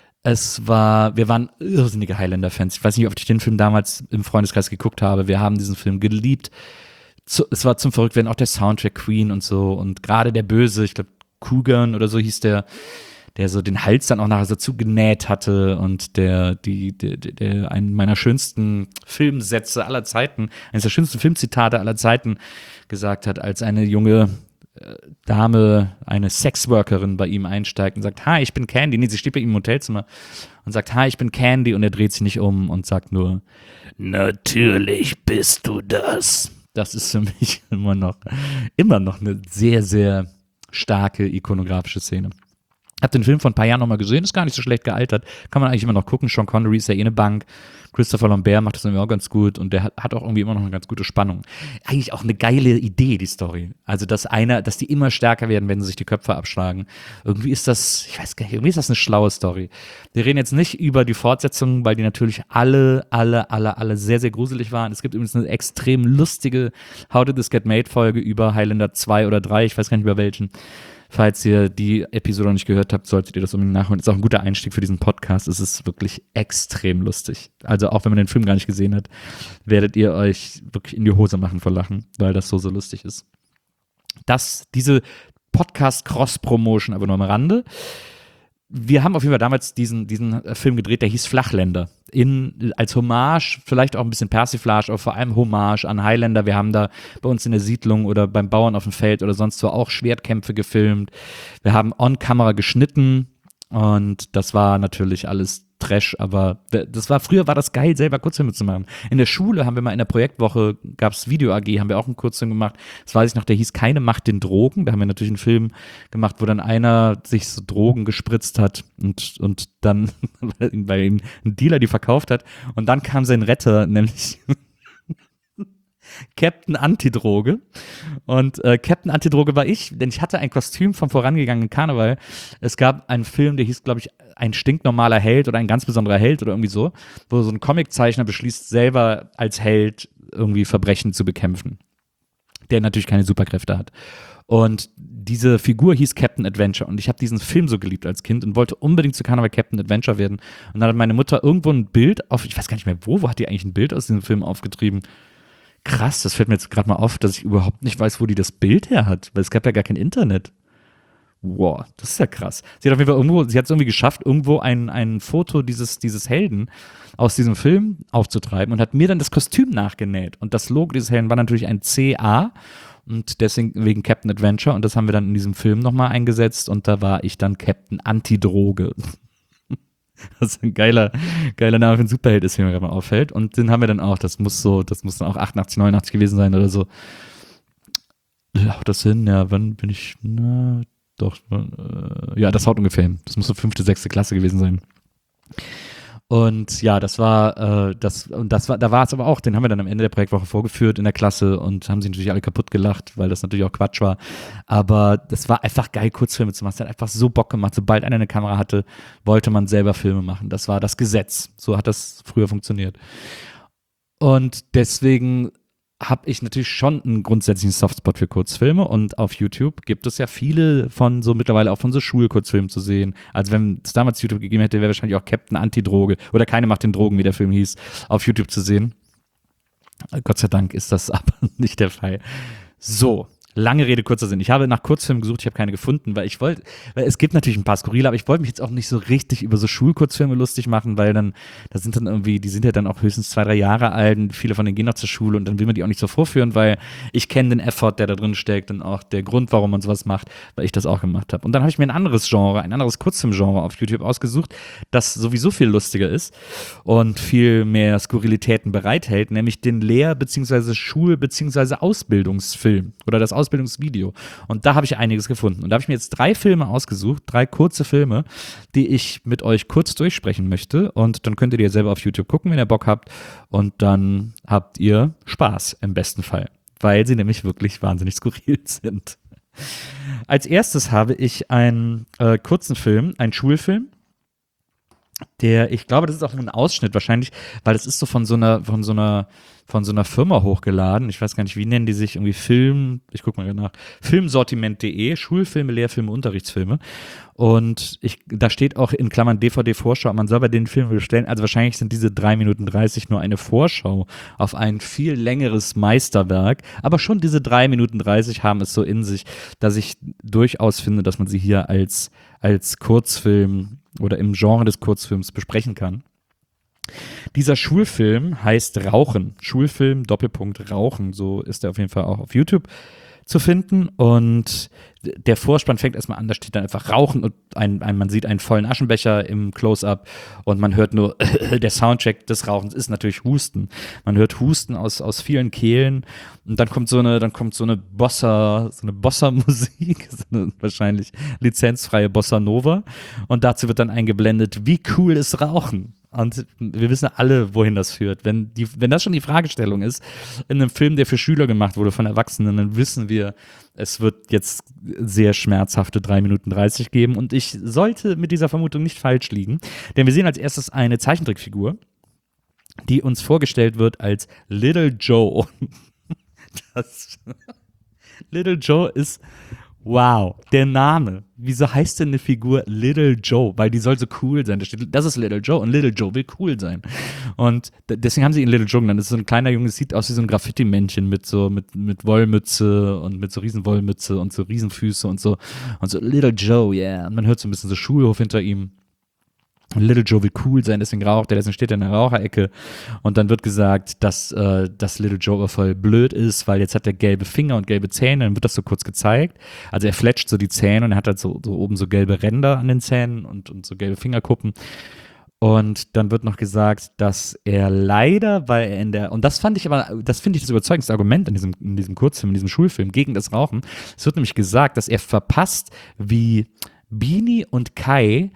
wir waren irrsinnige Highlander-Fans. Ich weiß nicht, ob ich den Film damals im Freundeskreis geguckt habe. Wir haben diesen Film geliebt. Es war zum Verrücktwerden auch der Soundtrack Queen und so und gerade der Böse, ich glaube Coogan oder so hieß der so den Hals dann auch nachher so zugenäht hatte und der einen meiner schönsten Filmsätze aller Zeiten, eines der schönsten Filmzitate aller Zeiten gesagt hat, als eine junge Dame, eine Sexworkerin bei ihm einsteigt und sagt, hi, ich bin Candy. Nee, sie steht bei ihm im Hotelzimmer und sagt, hi, ich bin Candy und er dreht sich nicht um und sagt nur, natürlich bist du das. Das ist für mich immer noch eine sehr, sehr starke ikonografische Szene. Hab den Film vor ein paar Jahren nochmal gesehen, ist gar nicht so schlecht gealtert. Kann man eigentlich immer noch gucken. Sean Connery ist ja eine Bank. Christopher Lambert macht das irgendwie auch ganz gut und der hat auch irgendwie immer noch eine ganz gute Spannung. Eigentlich auch eine geile Idee, die Story. Also, dass die immer stärker werden, wenn sie sich die Köpfe abschlagen. Irgendwie ist das, ich weiß gar nicht, irgendwie ist das eine schlaue Story. Wir reden jetzt nicht über die Fortsetzungen, weil die natürlich alle sehr, sehr gruselig waren. Es gibt übrigens eine extrem lustige How Did This Get Made Folge über Highlander 2 oder 3, ich weiß gar nicht über welchen. Falls ihr die Episode noch nicht gehört habt, solltet ihr das unbedingt nachholen. Ist auch ein guter Einstieg für diesen Podcast. Es ist wirklich extrem lustig. Also auch wenn man den Film gar nicht gesehen hat, werdet ihr euch wirklich in die Hose machen vor Lachen, weil das so lustig ist. Diese Podcast-Cross-Promotion aber nur am Rande. Wir haben auf jeden Fall damals diesen Film gedreht, der hieß Flachländer. Als Hommage, vielleicht auch ein bisschen Persiflage, aber vor allem Hommage an Highlander. Wir haben da bei uns in der Siedlung oder beim Bauern auf dem Feld oder sonst wo auch Schwertkämpfe gefilmt. Wir haben on-Camera geschnitten und das war natürlich alles Trash, aber früher war das geil, selber Kurzfilme zu machen. In der Schule haben wir mal in der Projektwoche, gab's Video AG, haben wir auch einen Kurzfilm gemacht. Das weiß ich noch, der hieß Keine Macht den Drogen. Da haben wir natürlich einen Film gemacht, wo dann einer sich so Drogen gespritzt hat und dann, weil ihm ein Dealer die verkauft hat. Und dann kam sein Retter, nämlich Captain Antidroge. Und Captain Antidroge war ich, denn ich hatte ein Kostüm vom vorangegangenen Karneval. Es gab einen Film, der hieß, glaube ich, ein stinknormaler Held oder ein ganz besonderer Held oder irgendwie so, wo so ein Comiczeichner beschließt, selber als Held irgendwie Verbrechen zu bekämpfen, der natürlich keine Superkräfte hat. Und diese Figur hieß Captain Adventure und ich habe diesen Film so geliebt als Kind und wollte unbedingt zu Karneval Captain Adventure werden. Und dann hat meine Mutter irgendwo ein Bild ich weiß gar nicht mehr wo hat die eigentlich ein Bild aus diesem Film aufgetrieben? Krass, das fällt mir jetzt gerade mal auf, dass ich überhaupt nicht weiß, wo die das Bild her hat, weil es gab ja gar kein Internet. Wow, das ist ja krass. Sie hat es irgendwie geschafft, irgendwo ein Foto dieses Helden aus diesem Film aufzutreiben und hat mir dann das Kostüm nachgenäht. Und das Logo dieses Helden war natürlich ein CA und deswegen wegen Captain Adventure und das haben wir dann in diesem Film nochmal eingesetzt und da war ich dann Captain Antidroge. Das ist ein geiler Name für einen Superheld ist, wie mir gerade mal auffällt. Und den haben wir dann auch, das muss dann auch 88, 89 gewesen sein oder so. Ja, das hin, ja, wann bin ich, das haut ungefähr hin. Das muss so 5., 6. Klasse gewesen sein. Und ja, da war es aber auch, den haben wir dann am Ende der Projektwoche vorgeführt in der Klasse und haben sich natürlich alle kaputt gelacht, weil das natürlich auch Quatsch war. Aber das war einfach geil, Kurzfilme zu machen. Es hat einfach so Bock gemacht. Sobald einer eine Kamera hatte, wollte man selber Filme machen. Das war das Gesetz. So hat das früher funktioniert. Und deswegen habe ich natürlich schon einen grundsätzlichen Softspot für Kurzfilme und auf YouTube gibt es ja viele mittlerweile auch von so Schulkurzfilmen zu sehen. Also wenn es damals YouTube gegeben hätte, wäre wahrscheinlich auch Captain Antidroge oder Keine Macht den Drogen, wie der Film hieß, auf YouTube zu sehen. Gott sei Dank ist das aber nicht der Fall. So, lange Rede, kurzer Sinn. Ich habe nach Kurzfilmen gesucht, ich habe keine gefunden, weil es gibt natürlich ein paar skurrile, aber ich wollte mich jetzt auch nicht so richtig über so Schulkurzfilme lustig machen, weil dann, die sind ja dann auch höchstens 2, 3 Jahre alt und viele von denen gehen noch zur Schule und dann will man die auch nicht so vorführen, weil ich kenne den Effort, der da drin steckt und auch der Grund, warum man sowas macht, weil ich das auch gemacht habe. Und dann habe ich mir ein anderes Kurzfilmgenre auf YouTube ausgesucht, das sowieso viel lustiger ist und viel mehr Skurrilitäten bereithält, nämlich den Lehr- bzw. Schul- bzw. Ausbildungsfilm oder das Ausbildungsvideo. Und da habe ich einiges gefunden. Und da habe ich mir jetzt 3 Filme ausgesucht, 3 kurze Filme, die ich mit euch kurz durchsprechen möchte. Und dann könnt ihr selber auf YouTube gucken, wenn ihr Bock habt. Und dann habt ihr Spaß im besten Fall, weil sie nämlich wirklich wahnsinnig skurril sind. Als erstes habe ich einen kurzen Film, einen Schulfilm. Ich glaube, das ist auch ein Ausschnitt wahrscheinlich, weil es ist so von so einer Firma hochgeladen. Ich weiß gar nicht, wie nennen die sich, irgendwie ich gucke mal nach, filmsortiment.de, Schulfilme, Lehrfilme, Unterrichtsfilme. Und da steht auch in Klammern DVD-Vorschau, man soll bei den Filmen bestellen. Also wahrscheinlich sind diese 3 Minuten 30 nur eine Vorschau auf ein viel längeres Meisterwerk. Aber schon diese 3 Minuten 30 haben es so in sich, dass ich durchaus finde, dass man sie hier als Kurzfilm oder im Genre des Kurzfilms besprechen kann. Dieser Schulfilm heißt Rauchen. Schulfilm, Doppelpunkt Rauchen. So ist er auf jeden Fall auch auf YouTube zu finden. Und der Vorspann fängt erstmal an, da steht dann einfach Rauchen und man sieht einen vollen Aschenbecher im Close-Up und man hört nur, der Soundtrack des Rauchens ist natürlich Husten. Man hört Husten aus vielen Kehlen und dann kommt so eine Bossa-Musik, so eine wahrscheinlich lizenzfreie Bossa Nova und dazu wird dann eingeblendet, wie cool ist Rauchen? Und wir wissen alle, wohin das führt. Wenn das schon die Fragestellung ist, in einem Film, der für Schüler gemacht wurde, von Erwachsenen, dann wissen wir, es wird jetzt sehr schmerzhafte 3 Minuten 30 geben. Und ich sollte mit dieser Vermutung nicht falsch liegen, denn wir sehen als erstes eine Zeichentrickfigur, die uns vorgestellt wird als Little Joe. Little Joe ist, wow, der Name. Wieso heißt denn eine Figur Little Joe? Weil die soll so cool sein. Das ist Little Joe und Little Joe will cool sein. Und deswegen haben sie ihn Little Joe genannt. Das ist so ein kleiner Junge, sieht aus wie so ein Graffiti-Männchen mit Wollmütze und mit so Riesenwollmütze und so Riesenfüße und so Little Joe, yeah. Und man hört so ein bisschen so Schulhof hinter ihm. Little Joe will cool sein, deswegen raucht er, deswegen steht er in der Raucherecke und dann wird gesagt, dass Little Joe voll blöd ist, weil jetzt hat er gelbe Finger und gelbe Zähne, dann wird das so kurz gezeigt, also er fletscht so die Zähne und er hat halt so oben so gelbe Ränder an den Zähnen und so gelbe Fingerkuppen und dann wird noch gesagt, dass er leider, weil er und das finde ich das überzeugendste Argument in diesem Kurzfilm, in diesem Schulfilm gegen das Rauchen, es wird nämlich gesagt, dass er verpasst, wie Beanie und Kai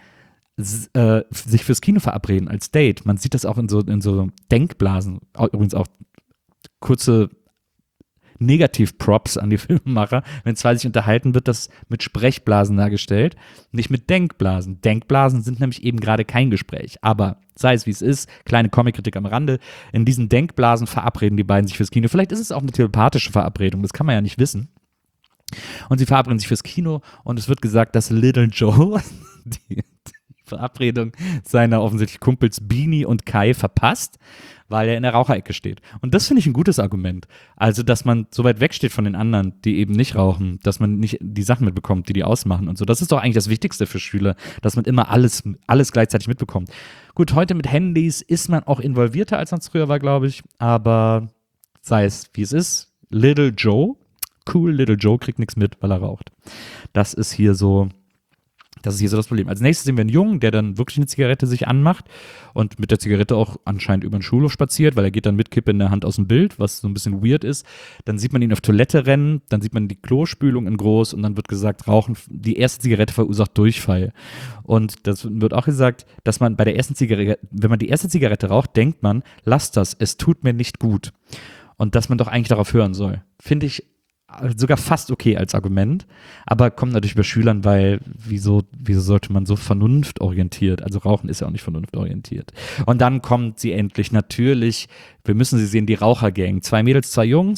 sich fürs Kino verabreden als Date. Man sieht das auch in so Denkblasen. Übrigens auch kurze Negativ-Props an die Filmemacher. Wenn 2 sich unterhalten, wird das mit Sprechblasen dargestellt, nicht mit Denkblasen. Denkblasen sind nämlich eben gerade kein Gespräch. Aber sei es wie es ist, kleine Comic-Kritik am Rande, in diesen Denkblasen verabreden die beiden sich fürs Kino. Vielleicht ist es auch eine telepathische Verabredung, das kann man ja nicht wissen. Und sie verabreden sich fürs Kino und es wird gesagt, dass Little Joe die Verabredung seiner offensichtlich Kumpels Beanie und Kai verpasst, weil er in der Raucherecke steht. Und das finde ich ein gutes Argument. Also, dass man so weit wegsteht von den anderen, die eben nicht rauchen, dass man nicht die Sachen mitbekommt, die ausmachen und so. Das ist doch eigentlich das Wichtigste für Schüler, dass man immer alles gleichzeitig mitbekommt. Gut, heute mit Handys ist man auch involvierter, als man es früher war, glaube ich. Aber sei es, wie es ist. Little Joe, cool, Little Joe kriegt nichts mit, weil er raucht. Das ist hier so das Problem. Als nächstes sehen wir einen Jungen, der dann wirklich eine Zigarette sich anmacht und mit der Zigarette auch anscheinend über den Schulhof spaziert, weil er geht dann mit Kippe in der Hand aus dem Bild, was so ein bisschen weird ist. Dann sieht man ihn auf Toilette rennen, dann sieht man die Klospülung in groß und dann wird gesagt, Rauchen, die erste Zigarette verursacht Durchfall. Und das wird auch gesagt, dass man bei der ersten Zigarette, wenn man die erste Zigarette raucht, denkt man, lass das, es tut mir nicht gut. Und dass man doch eigentlich darauf hören soll. Finde ich sogar fast okay als Argument, aber kommt natürlich bei Schülern, weil wieso sollte man so vernunftorientiert, also Rauchen ist ja auch nicht vernunftorientiert. Und dann kommt sie endlich natürlich, wir müssen sie sehen, die Rauchergang, 2 Mädels, 2 Jungs,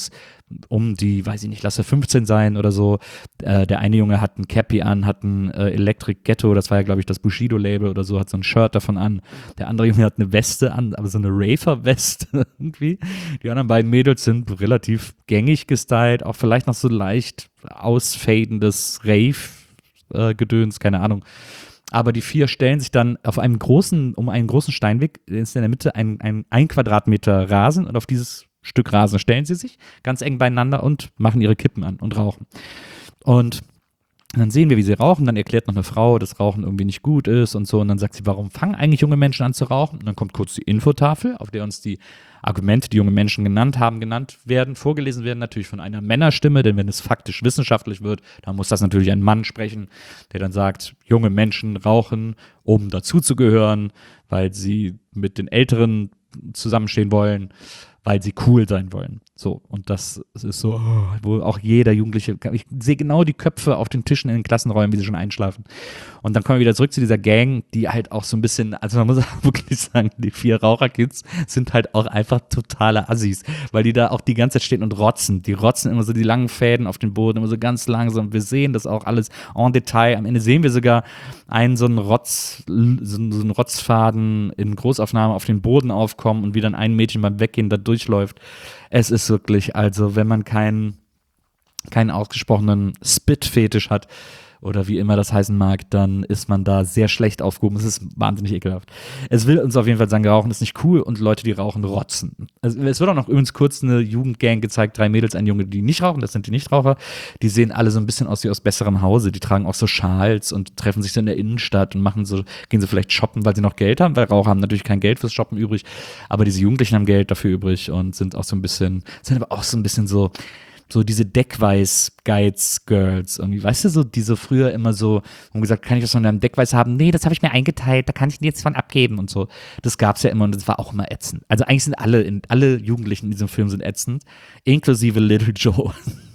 um die, weiß ich nicht, lass er 15 sein oder so. Der eine Junge hat ein Cappy an, hat ein Electric Ghetto, das war ja, glaube ich, das Bushido-Label oder so, hat so ein Shirt davon an. Der andere Junge hat eine Weste an, aber so eine Rafer-Weste irgendwie. Die anderen beiden Mädels sind relativ gängig gestylt, auch vielleicht noch so leicht ausfadendes Rave-Gedöns, keine Ahnung. Aber die 4 stellen sich dann um einen großen Steinweg, ist in der Mitte ein Quadratmeter Rasen und auf dieses Stück Rasen stellen sie sich ganz eng beieinander und machen ihre Kippen an und rauchen. Und dann sehen wir, wie sie rauchen, dann erklärt noch eine Frau, dass Rauchen irgendwie nicht gut ist und so und dann sagt sie, warum fangen eigentlich junge Menschen an zu rauchen? Und dann kommt kurz die Infotafel, auf der uns die Argumente, die junge Menschen genannt werden, vorgelesen werden, natürlich von einer Männerstimme, denn wenn es faktisch wissenschaftlich wird, dann muss das natürlich ein Mann sprechen, der dann sagt, junge Menschen rauchen, um dazuzugehören, weil sie mit den Älteren zusammenstehen wollen, weil sie cool sein wollen. So, und das ist so, wo auch jeder Jugendliche, ich sehe genau die Köpfe auf den Tischen in den Klassenräumen, wie sie schon einschlafen. Und dann kommen wir wieder zurück zu dieser Gang, die halt auch so ein bisschen, also man muss auch wirklich sagen, die 4 Raucherkids sind halt auch einfach totale Assis, weil die da auch die ganze Zeit stehen und rotzen. Die rotzen immer so die langen Fäden auf den Boden, immer so ganz langsam. Wir sehen das auch alles en Detail. Am Ende sehen wir sogar so einen Rotzfaden in Großaufnahme auf den Boden aufkommen und wie dann ein Mädchen beim Weggehen da durchläuft. Es ist wirklich, also wenn man keinen ausgesprochenen Spit-Fetisch hat oder wie immer das heißen mag, dann ist man da sehr schlecht aufgehoben. Es ist wahnsinnig ekelhaft. Es will uns auf jeden Fall sagen, Rauchen ist nicht cool und Leute, die rauchen, rotzen. Also, es wird auch noch übrigens kurz eine Jugendgang gezeigt, 3 Mädels, ein Junge, die nicht rauchen, das sind die Nichtraucher. Die sehen alle so ein bisschen aus wie aus besserem Hause. Die tragen auch so Schals und treffen sich so in der Innenstadt und gehen so vielleicht shoppen, weil sie noch Geld haben, weil Raucher haben natürlich kein Geld fürs Shoppen übrig, aber diese Jugendlichen haben Geld dafür übrig und sind aber auch so ein bisschen so diese Deckweiß-Guides-Girls irgendwie, weißt du, so diese früher immer so, haben gesagt, kann ich das von deinem Deckweiß haben? Nee, das habe ich mir eingeteilt, da kann ich dir jetzt von abgeben und so. Das gab's ja immer und das war auch immer ätzend. Also eigentlich sind alle Jugendlichen in diesem Film sind ätzend, inklusive Little Joe.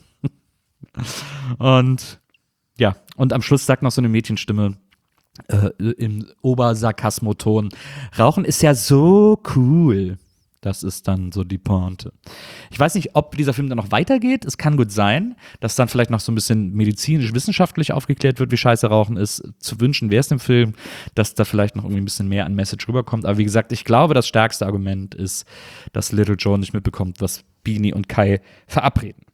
Und ja, und am Schluss sagt noch so eine Mädchenstimme, im Obersarkasmoton, Rauchen ist ja so cool. Das ist dann so die Pointe. Ich weiß nicht, ob dieser Film dann noch weitergeht. Es kann gut sein, dass dann vielleicht noch so ein bisschen medizinisch-wissenschaftlich aufgeklärt wird, wie scheiße Rauchen ist. Zu wünschen wäre es dem Film, dass da vielleicht noch irgendwie ein bisschen mehr an Message rüberkommt. Aber wie gesagt, ich glaube, das stärkste Argument ist, dass Little Joe nicht mitbekommt, was Beanie und Kai verabreden.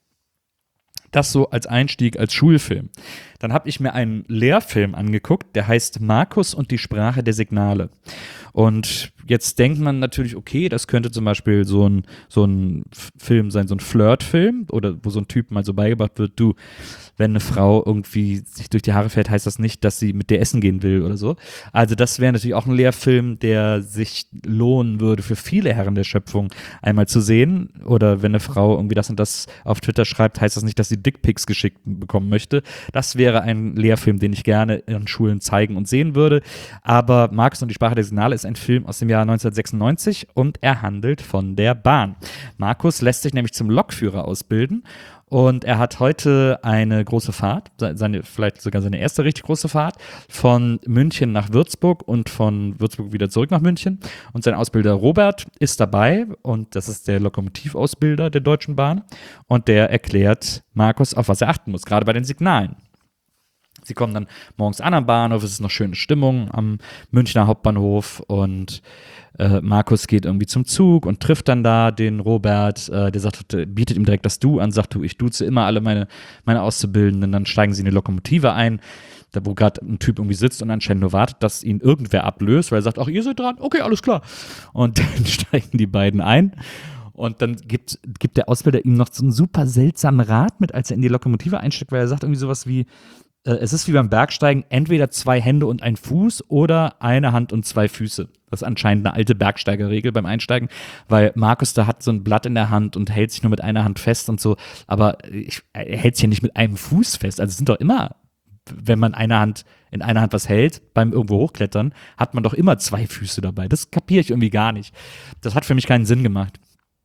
Das so als Einstieg, als Schulfilm. Dann habe ich mir einen Lehrfilm angeguckt, der heißt Markus und die Sprache der Signale. Und jetzt denkt man natürlich, okay, das könnte zum Beispiel so ein Film sein, so ein Flirtfilm, oder wo so ein Typ mal so beigebracht wird, du, wenn eine Frau irgendwie sich durch die Haare fährt, heißt das nicht, dass sie mit dir essen gehen will oder so. Also das wäre natürlich auch ein Lehrfilm, der sich lohnen würde für viele Herren der Schöpfung einmal zu sehen. Oder wenn eine Frau irgendwie das und das auf Twitter schreibt, heißt das nicht, dass sie Dickpics geschickt bekommen möchte. Das wäre ein Lehrfilm, den ich gerne in Schulen zeigen und sehen würde. Aber Markus und die Sprache der Signale ist ein Film aus dem Jahr 1996 und er handelt von der Bahn. Markus lässt sich nämlich zum Lokführer ausbilden. Und er hat heute eine große Fahrt, vielleicht sogar seine erste richtig große Fahrt, von München nach Würzburg und von Würzburg wieder zurück nach München. Und sein Ausbilder Robert ist dabei und das ist der Lokomotivausbilder der Deutschen Bahn. Und der erklärt Markus, auf was er achten muss, gerade bei den Signalen. Sie kommen dann morgens an am Bahnhof, es ist noch schöne Stimmung am Münchner Hauptbahnhof und Markus geht irgendwie zum Zug und trifft dann da den Robert, der sagt, bietet ihm direkt das Du an, sagt, du, ich duze immer alle meine Auszubildenden, dann steigen sie in die Lokomotive ein, da wo gerade ein Typ irgendwie sitzt und anscheinend nur wartet, dass ihn irgendwer ablöst, weil er sagt, ach, ihr seid dran, okay, alles klar. Und dann steigen die beiden ein. Und dann gibt der Ausbilder ihm noch so einen super seltsamen Rat mit, als er in die Lokomotive einsteigt, weil er sagt irgendwie sowas wie, es ist wie beim Bergsteigen, entweder 2 Hände und ein Fuß oder eine Hand und 2 Füße. Das ist anscheinend eine alte Bergsteigerregel beim Einsteigen, weil Markus da hat so ein Blatt in der Hand und hält sich nur mit einer Hand fest und so, aber er hält sich ja nicht mit einem Fuß fest. Also es sind doch immer, wenn man in einer Hand was hält, beim irgendwo hochklettern, hat man doch immer 2 Füße dabei. Das kapiere ich irgendwie gar nicht. Das hat für mich keinen Sinn gemacht.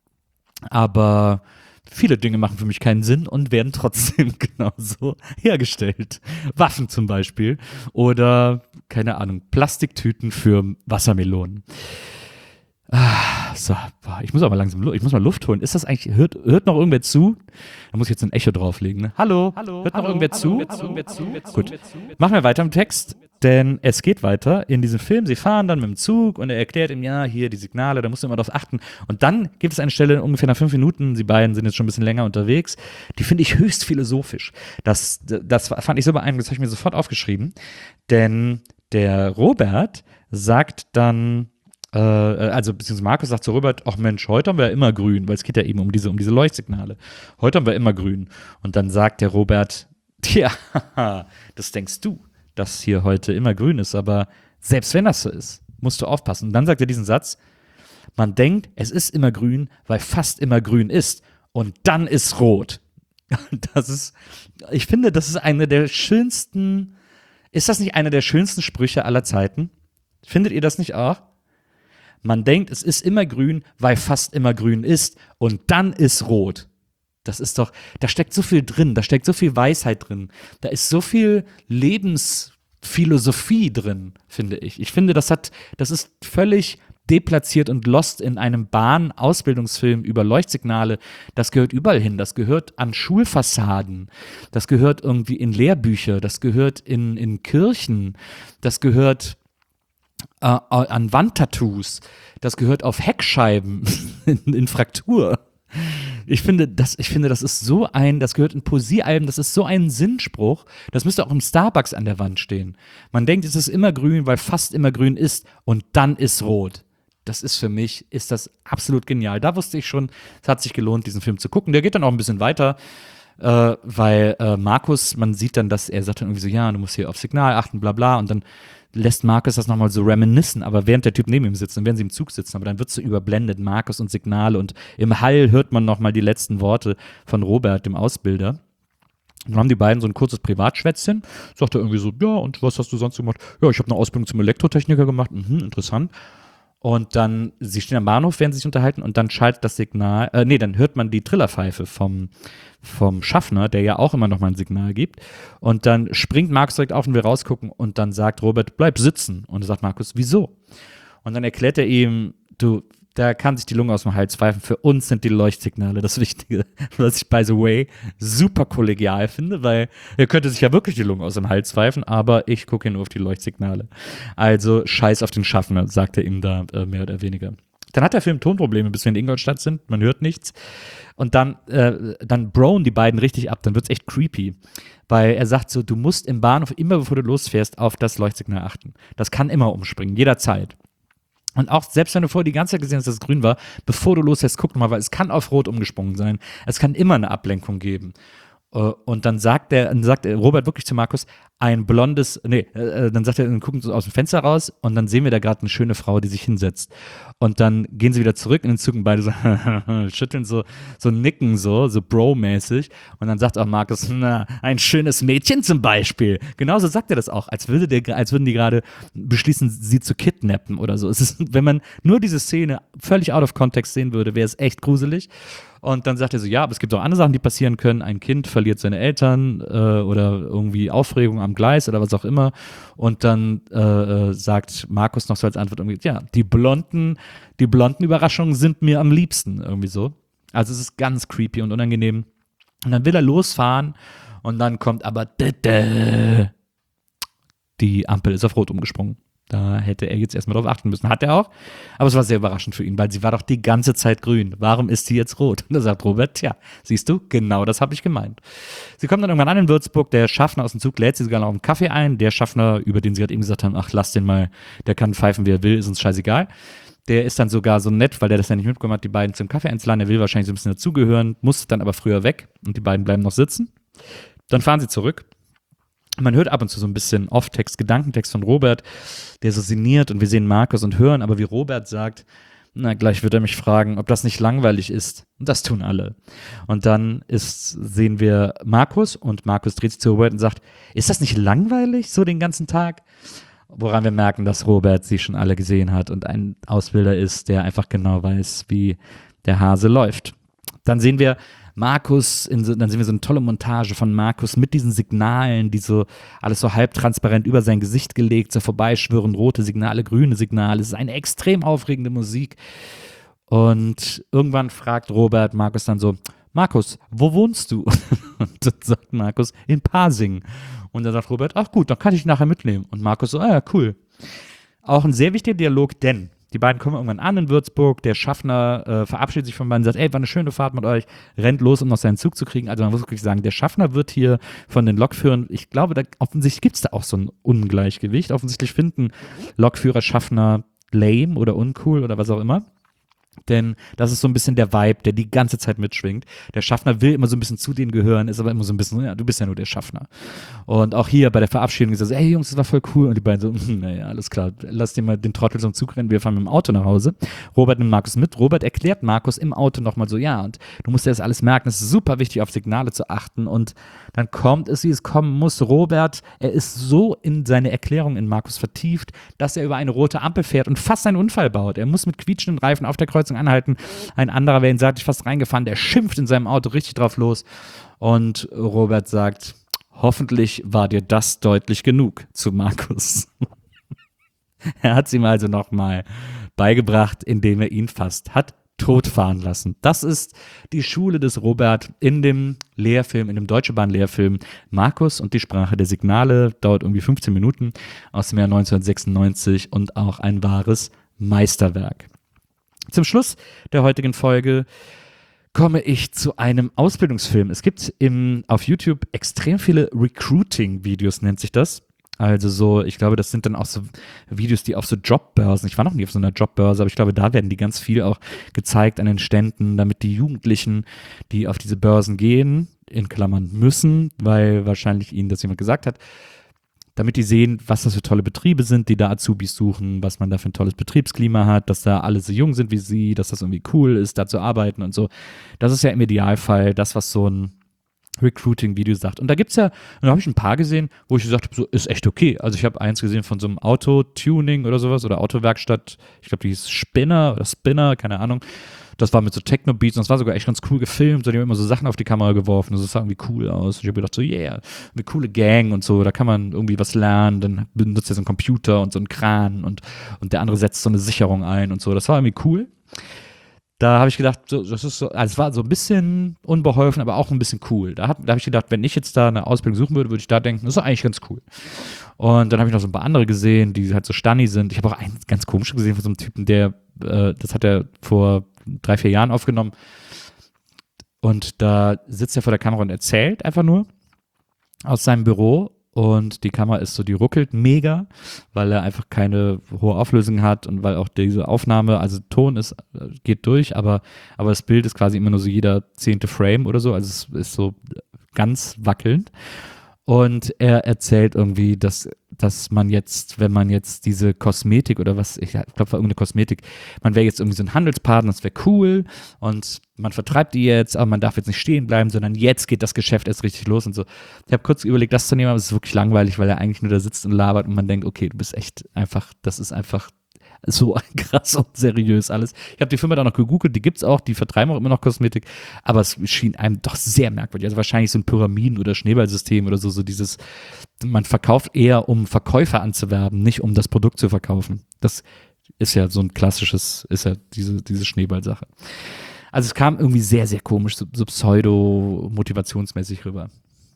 Aber viele Dinge machen für mich keinen Sinn und werden trotzdem genauso hergestellt. Waffen zum Beispiel oder, keine Ahnung, Plastiktüten für Wassermelonen. so, boah, ich muss aber langsam, ich muss mal Luft holen. Ist das eigentlich, hört noch irgendwer zu? Da muss ich jetzt ein Echo drauflegen, ne? Hallo, hört noch irgendwer zu? Gut, machen wir weiter im Text, denn es geht weiter in diesem Film. Sie fahren dann mit dem Zug und er erklärt ihm, ja, hier die Signale, da musst du immer drauf achten. Und dann gibt es eine Stelle ungefähr nach 5 Minuten, sie beiden sind jetzt schon ein bisschen länger unterwegs, die finde ich höchst philosophisch. Das fand ich so beeindruckend, das habe ich mir sofort aufgeschrieben, denn der Robert sagt dann, beziehungsweise Markus sagt zu Robert, ach Mensch, heute haben wir ja immer grün, weil es geht ja eben um diese Leuchtsignale. Heute haben wir immer grün. Und dann sagt der Robert, tja, das denkst du, dass hier heute immer grün ist, aber selbst wenn das so ist, musst du aufpassen. Und dann sagt er diesen Satz, man denkt, es ist immer grün, weil fast immer grün ist. Und dann ist rot. Ich finde, das ist eine der schönsten, ist das nicht einer der schönsten Sprüche aller Zeiten? Findet ihr das nicht auch? Man denkt, es ist immer grün, weil fast immer grün ist und dann ist rot. Das ist doch, da steckt so viel drin, da steckt so viel Weisheit drin, da ist so viel Lebensphilosophie drin, finde ich. Ich finde, das ist völlig deplatziert und lost in einem Bahn-Ausbildungsfilm über Leuchtsignale. Das gehört überall hin, das gehört an Schulfassaden, das gehört irgendwie in Lehrbücher, das gehört in Kirchen, das gehört an Wandtattoos, das gehört auf Heckscheiben in Fraktur. Ich finde, das ist das gehört in Poesiealben, das ist so ein Sinnspruch, das müsste auch im Starbucks an der Wand stehen. Man denkt, es ist immer grün, weil fast immer grün ist und dann ist rot. Das ist für mich, ist das absolut genial. Da wusste ich schon, es hat sich gelohnt, diesen Film zu gucken. Der geht dann auch ein bisschen weiter, weil Markus, man sieht dann, dass er sagt dann irgendwie so, ja, du musst hier auf Signal achten, bla bla, und dann lässt Markus das nochmal so reminiszen, aber während der Typ neben ihm sitzt und während sie im Zug sitzen, aber dann wird so überblendet, Markus und Signale, und im Hall hört man nochmal die letzten Worte von Robert, dem Ausbilder. Und dann haben die beiden so ein kurzes Privatschwätzchen, sagt er irgendwie so, ja, und was hast du sonst gemacht? Ja, ich habe eine Ausbildung zum Elektrotechniker gemacht, interessant. Und dann, sie stehen am Bahnhof, während sie sich unterhalten, und dann schaltet das Signal, dann hört man die Trillerpfeife vom Schaffner, der ja auch immer noch mal ein Signal gibt. Und dann springt Markus direkt auf und will rausgucken, und dann sagt Robert, bleib sitzen. Und dann sagt Markus, wieso? Und dann erklärt er ihm, du, da kann sich die Lunge aus dem Hals pfeifen. Für uns sind die Leuchtsignale das Wichtige. Was ich, by the way, super kollegial finde, weil er könnte sich ja wirklich die Lunge aus dem Hals pfeifen, aber ich gucke hier nur auf die Leuchtsignale. Also scheiß auf den Schaffner, sagt er ihm da mehr oder weniger. Dann hat der Film Tonprobleme, bis wir in Ingolstadt sind, man hört nichts. Und dann brown die beiden richtig ab, dann wird's echt creepy. Weil er sagt so, du musst im Bahnhof, immer bevor du losfährst, auf das Leuchtsignal achten. Das kann immer umspringen, jederzeit. Und auch selbst wenn du vorher die ganze Zeit gesehen hast, dass es grün war, bevor du losfährst, guck mal, weil es kann auf Rot umgesprungen sein. Es kann immer eine Ablenkung geben. Und dann sagt Robert wirklich zu Markus, dann sagt er, dann gucken sie aus dem Fenster raus, und dann sehen wir da gerade eine schöne Frau, die sich hinsetzt. Und dann gehen sie wieder zurück in den Zug und beide so schütteln so nicken so Bro-mäßig. Und dann sagt auch Markus, na, ein schönes Mädchen zum Beispiel. Genauso sagt er das auch, als würden die gerade beschließen, sie zu kidnappen oder so. Es ist, wenn man nur diese Szene völlig out of context sehen würde, wäre es echt gruselig. Und dann sagt er so, ja, aber es gibt auch andere Sachen, die passieren können. Ein Kind verliert seine Eltern oder irgendwie Aufregung am Gleis oder was auch immer. Und dann sagt Markus noch so als Antwort irgendwie, ja, die blonden Überraschungen sind mir am liebsten, irgendwie so. Also es ist ganz creepy und unangenehm. Und dann will er losfahren, und dann kommt aber die Ampel ist auf Rot umgesprungen. Da hätte er jetzt erstmal drauf achten müssen. Hat er auch. Aber es war sehr überraschend für ihn, weil sie war doch die ganze Zeit grün. Warum ist sie jetzt rot? Und da sagt Robert, tja, siehst du, genau das habe ich gemeint. Sie kommen dann irgendwann an in Würzburg. Der Schaffner aus dem Zug lädt sie sogar noch einen Kaffee ein. Der Schaffner, über den sie gerade eben gesagt haben, ach, lass den mal, der kann pfeifen, wie er will, ist uns scheißegal. Der ist dann sogar so nett, weil der das ja nicht mitbekommen hat, die beiden zum Kaffee einzuladen. Er will wahrscheinlich so ein bisschen dazugehören, muss dann aber früher weg, und die beiden bleiben noch sitzen. Dann fahren sie zurück. Man hört ab und zu so ein bisschen Off-Text, Gedankentext von Robert, der so sinniert, und wir sehen Markus und hören, aber wie Robert sagt, na, gleich wird er mich fragen, ob das nicht langweilig ist. Und das tun alle. Und dann sehen wir Markus, und Markus dreht sich zu Robert und sagt, ist das nicht langweilig, so den ganzen Tag? Woran wir merken, dass Robert sie schon alle gesehen hat und ein Ausbilder ist, der einfach genau weiß, wie der Hase läuft. Dann sehen wir Markus, dann sehen wir so eine tolle Montage von Markus mit diesen Signalen, die so alles so halbtransparent über sein Gesicht gelegt, so vorbeischwirren, rote Signale, grüne Signale. Es ist eine extrem aufregende Musik. Und irgendwann fragt Robert Markus dann so, Markus, wo wohnst du? Und dann sagt Markus, in Pasing. Und dann sagt Robert, ach gut, dann kann ich dich nachher mitnehmen. Und Markus so, ah ja, cool. Auch ein sehr wichtiger Dialog, denn die beiden kommen irgendwann an in Würzburg, der Schaffner verabschiedet sich von beiden, sagt, ey, war eine schöne Fahrt mit euch, rennt los, um noch seinen Zug zu kriegen. Also man muss wirklich sagen, der Schaffner wird hier von den Lokführern, ich glaube, offensichtlich gibt es da auch so ein Ungleichgewicht. Offensichtlich finden Lokführer Schaffner lame oder uncool oder was auch immer. Denn das ist so ein bisschen der Vibe, der die ganze Zeit mitschwingt. Der Schaffner will immer so ein bisschen zu denen gehören, ist aber immer so ein bisschen, ja, du bist ja nur der Schaffner. Und auch hier bei der Verabschiedung ist er so, ey Jungs, das war voll cool. Und die beiden so, naja, alles klar, lass dir mal den Trottel zum Zug rennen, wir fahren mit dem Auto nach Hause. Robert nimmt Markus mit. Robert erklärt Markus im Auto nochmal so, ja, und du musst dir das alles merken, es ist super wichtig, auf Signale zu achten. Und dann kommt es, wie es kommen muss. Robert, er ist so in seine Erklärung in Markus vertieft, dass er über eine rote Ampel fährt und fast einen Unfall baut. Er muss mit quietschenden Reifen auf der Kreuzung anhalten. Ein anderer wäre ihn seitlich fast reingefahren, der schimpft in seinem Auto richtig drauf los. Und Robert sagt, hoffentlich war dir das deutlich genug zu Markus. Er hat es ihm also nochmal beigebracht, indem er ihn fast hat totfahren lassen. Das ist die Schule des Robert in dem Lehrfilm, in dem Deutsche Bahn Lehrfilm Markus und die Sprache der Signale. Dauert irgendwie 15 Minuten aus dem Jahr 1996 und auch ein wahres Meisterwerk. Zum Schluss der heutigen Folge komme ich zu einem Ausbildungsfilm. Es gibt auf YouTube extrem viele Recruiting-Videos, nennt sich das. Also so, ich glaube, das sind dann auch so Videos, die auf so Jobbörsen, ich war noch nie auf so einer Jobbörse, aber ich glaube, da werden die ganz viel auch gezeigt an den Ständen, damit die Jugendlichen, die auf diese Börsen gehen, in Klammern müssen, weil wahrscheinlich ihnen das jemand gesagt hat, damit die sehen, was das für tolle Betriebe sind, die da Azubis suchen, was man da für ein tolles Betriebsklima hat, dass da alle so jung sind wie sie, dass das irgendwie cool ist, da zu arbeiten und so. Das ist ja im Idealfall das, was so ein Recruiting-Video sagt. Und da gibt's ja, und da habe ich ein paar gesehen, wo ich gesagt habe, so ist echt okay. Also ich habe eins gesehen von so einem Auto-Tuning oder sowas oder Autowerkstatt, ich glaube, die hieß Spinner, keine Ahnung. Das war mit so Techno-Beats und das war sogar echt ganz cool gefilmt. So, die haben immer so Sachen auf die Kamera geworfen. Das sah irgendwie cool aus. Und ich habe gedacht, so, yeah, eine coole Gang und so. Da kann man irgendwie was lernen. Dann benutzt er so einen Computer und so einen Kran und der andere setzt so eine Sicherung ein und so. Das war irgendwie cool. Da habe ich gedacht, so, das ist so, also es war so ein bisschen unbeholfen, aber auch ein bisschen cool. Da habe ich gedacht, wenn ich jetzt da eine Ausbildung suchen würde, würde ich da denken, das ist eigentlich ganz cool. Und dann habe ich noch so ein paar andere gesehen, die halt so Stanni sind. Ich habe auch einen ganz komisch gesehen von so einem Typen, der, das hat er vor 3-4 Jahren aufgenommen. Und da sitzt er vor der Kamera und erzählt einfach nur aus seinem Büro. Und die Kamera ist so, die ruckelt mega, weil er einfach keine hohe Auflösung hat und weil auch diese Aufnahme, also Ton ist, geht durch, aber das Bild ist quasi immer nur so jeder 10. Frame oder so, also es ist so ganz wackelnd. Und er erzählt irgendwie, dass man jetzt, wenn man jetzt diese Kosmetik oder was, ich glaube, war irgendeine Kosmetik, man wäre jetzt irgendwie so ein Handelspartner, das wäre cool und man vertreibt die jetzt, aber man darf jetzt nicht stehen bleiben, sondern jetzt geht das Geschäft erst richtig los und so. Ich habe kurz überlegt, das zu nehmen, aber es ist wirklich langweilig, weil er eigentlich nur da sitzt und labert und man denkt, okay, du bist echt einfach, das ist einfach so krass und seriös alles. Ich habe die Firma da noch gegoogelt, die gibt's auch, die vertreiben auch immer noch Kosmetik, aber es schien einem doch sehr merkwürdig. Also wahrscheinlich so ein Pyramiden- oder Schneeballsystem oder so dieses, man verkauft eher, um Verkäufer anzuwerben, nicht um das Produkt zu verkaufen. Das ist ja so ein klassisches, ist ja diese Schneeballsache. Also es kam irgendwie sehr, sehr komisch, so pseudo-motivationsmäßig rüber.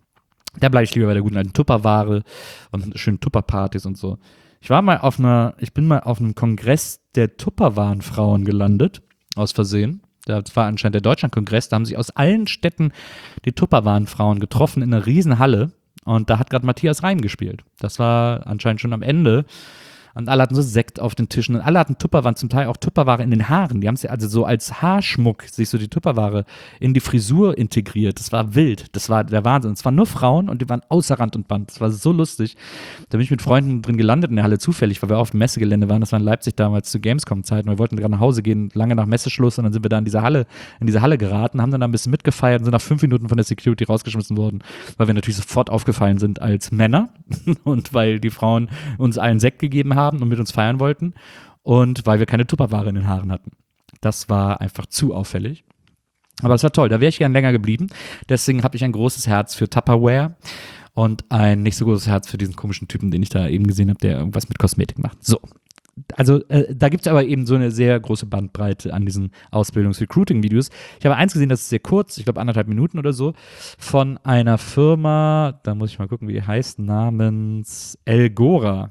Da bleibe ich lieber bei der guten alten Tupperware und schönen Tupperpartys und so. Ich bin mal auf einem Kongress der Tupperwarenfrauen gelandet, aus Versehen. Das war anscheinend der Deutschlandkongress, da haben sich aus allen Städten die Tupperwarenfrauen getroffen in einer riesen Halle und da hat gerade Matthias Reim gespielt. Das war anscheinend schon am Ende. Und alle hatten so Sekt auf den Tischen und alle hatten Tupperwaren, zum Teil auch Tupperware in den Haaren. Die haben sie also so als Haarschmuck, sich so die Tupperware in die Frisur integriert. Das war wild, das war der Wahnsinn. Es waren nur Frauen und die waren außer Rand und Band. Das war so lustig. Da bin ich mit Freunden drin gelandet in der Halle zufällig, weil wir auf dem Messegelände waren. Das war in Leipzig damals zu Gamescom-Zeiten. Wir wollten gerade nach Hause gehen, lange nach Messeschluss und dann sind wir da in diese Halle geraten, haben dann da ein bisschen mitgefeiert und sind nach 5 Minuten von der Security rausgeschmissen worden, weil wir natürlich sofort aufgefallen sind als Männer und weil die Frauen uns allen Sekt gegeben haben und mit uns feiern wollten und weil wir keine Tupperware in den Haaren hatten. Das war einfach zu auffällig. Aber es war toll, da wäre ich gern länger geblieben. Deswegen habe ich ein großes Herz für Tupperware und ein nicht so großes Herz für diesen komischen Typen, den ich da eben gesehen habe, der irgendwas mit Kosmetik macht. So, da gibt es aber eben so eine sehr große Bandbreite an diesen Ausbildungs-Recruiting-Videos. Ich habe eins gesehen, das ist sehr kurz, ich glaube 1,5 Minuten oder so, von einer Firma, da muss ich mal gucken, wie die heißt, namens Elgora.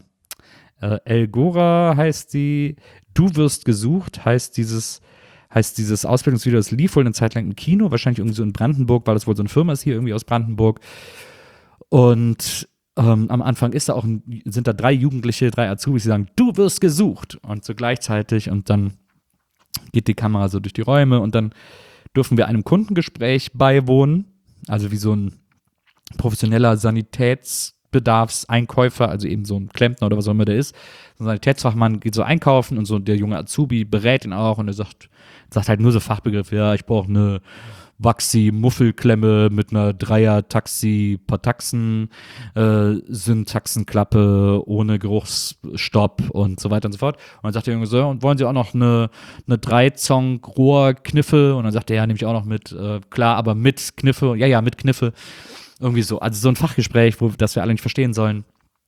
Elgora heißt die, Du wirst gesucht, heißt dieses Ausbildungsvideo, das lief wohl eine Zeit lang im Kino, wahrscheinlich irgendwie so in Brandenburg, weil das wohl so eine Firma ist hier irgendwie aus Brandenburg. Und am Anfang sind da 3 Jugendliche, 3 Azubis, die sagen, du wirst gesucht. Und so gleichzeitig und dann geht die Kamera so durch die Räume und dann dürfen wir einem Kundengespräch beiwohnen, also wie so ein professioneller Sanitätsbedarfseinkäufer, also eben so ein Klempner oder was auch immer der ist. So ein Sanitätsfachmann geht so einkaufen und so der junge Azubi berät ihn auch und er sagt halt nur so Fachbegriffe, ja, ich brauche eine Waxi-Muffelklemme mit einer Dreier-Taxi-Pataxen, Syntaxenklappe ohne Geruchsstopp und so weiter und so fort. Und dann sagt der Junge so, und wollen Sie auch noch eine 3-Zong-Rohr-Kniffe? Und dann sagt er, ja, nehme ich auch noch mit, klar, aber mit Kniffe, ja, mit Kniffe. Irgendwie so, also so ein Fachgespräch, das wir alle nicht verstehen sollen.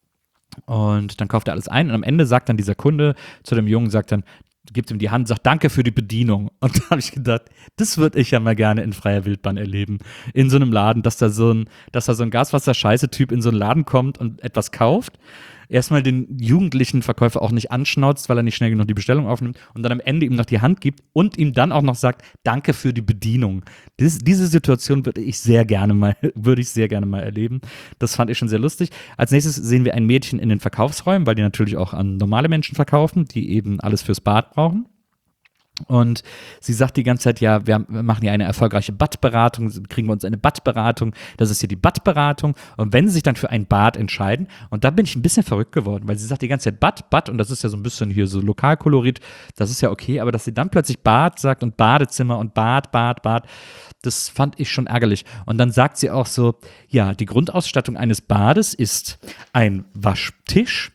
Und dann kauft er alles ein und am Ende sagt dann dieser Kunde zu dem Jungen, gibt ihm die Hand, sagt danke für die Bedienung. Und da habe ich gedacht, das würde ich ja mal gerne in freier Wildbahn erleben. In so einem Laden, dass da so ein Gaswasser-Scheiße-Typ in so einen Laden kommt und etwas kauft. Erstmal den jugendlichen Verkäufer auch nicht anschnauzt, weil er nicht schnell genug die Bestellung aufnimmt und dann am Ende ihm noch die Hand gibt und ihm dann auch noch sagt, danke für die Bedienung. Diese Situation würde ich sehr gerne mal erleben. Das fand ich schon sehr lustig. Als nächstes sehen wir ein Mädchen in den Verkaufsräumen, weil die natürlich auch an normale Menschen verkaufen, die eben alles fürs Bad brauchen. Und sie sagt die ganze Zeit, ja, wir machen ja eine erfolgreiche Badberatung, kriegen wir uns eine Badberatung, das ist hier die Badberatung. Und wenn sie sich dann für ein Bad entscheiden, und da bin ich ein bisschen verrückt geworden, weil sie sagt die ganze Zeit Bad, und das ist ja so ein bisschen hier so Lokalkolorit, das ist ja okay, aber dass sie dann plötzlich Bad sagt und Badezimmer und Bad, das fand ich schon ärgerlich. Und dann sagt sie auch so, ja, die Grundausstattung eines Bades ist ein Waschtisch,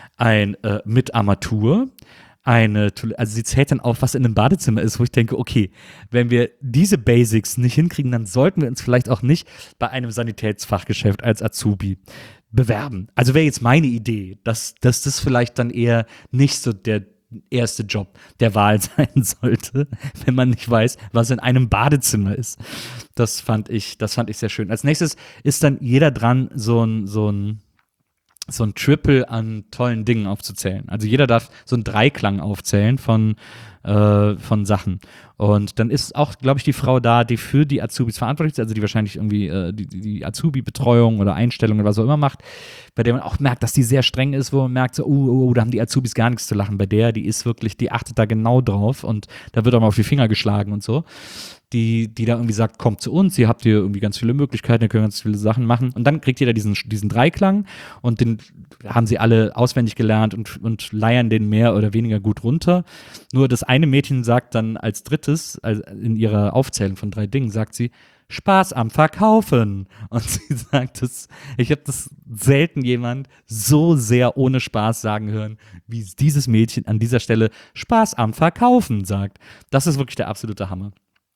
mit Armatur, also sie zählt dann auf, was in einem Badezimmer ist, wo ich denke, okay, wenn wir diese Basics nicht hinkriegen, dann sollten wir uns vielleicht auch nicht bei einem Sanitätsfachgeschäft als Azubi bewerben. Also wäre jetzt meine Idee, dass das vielleicht dann eher nicht so der erste Job der Wahl sein sollte, wenn man nicht weiß, was in einem Badezimmer ist. Das fand ich sehr schön. Als nächstes ist dann jeder dran, so ein Triple an tollen Dingen aufzuzählen. Also jeder darf so einen Dreiklang aufzählen von Sachen. Und dann ist auch, glaube ich, die Frau da, die für die Azubis verantwortlich ist, also die wahrscheinlich irgendwie die Azubi-Betreuung oder Einstellung oder was auch immer macht, bei der man auch merkt, dass die sehr streng ist, wo man merkt, so, da haben die Azubis gar nichts zu lachen. Bei der, die achtet da genau drauf und da wird auch mal auf die Finger geschlagen und so. Die da irgendwie sagt, kommt zu uns, ihr habt hier irgendwie ganz viele Möglichkeiten, ihr könnt ganz viele Sachen machen. Und dann kriegt jeder diesen Dreiklang und den haben sie alle auswendig gelernt und leiern den mehr oder weniger gut runter. Nur das eine Mädchen sagt dann als drittes, also in ihrer Aufzählung von 3 Dingen, sagt sie, Spaß am Verkaufen. Und sie sagt ich habe das selten jemand so sehr ohne Spaß sagen hören, wie dieses Mädchen an dieser Stelle Spaß am Verkaufen sagt. Das ist wirklich der absolute Hammer.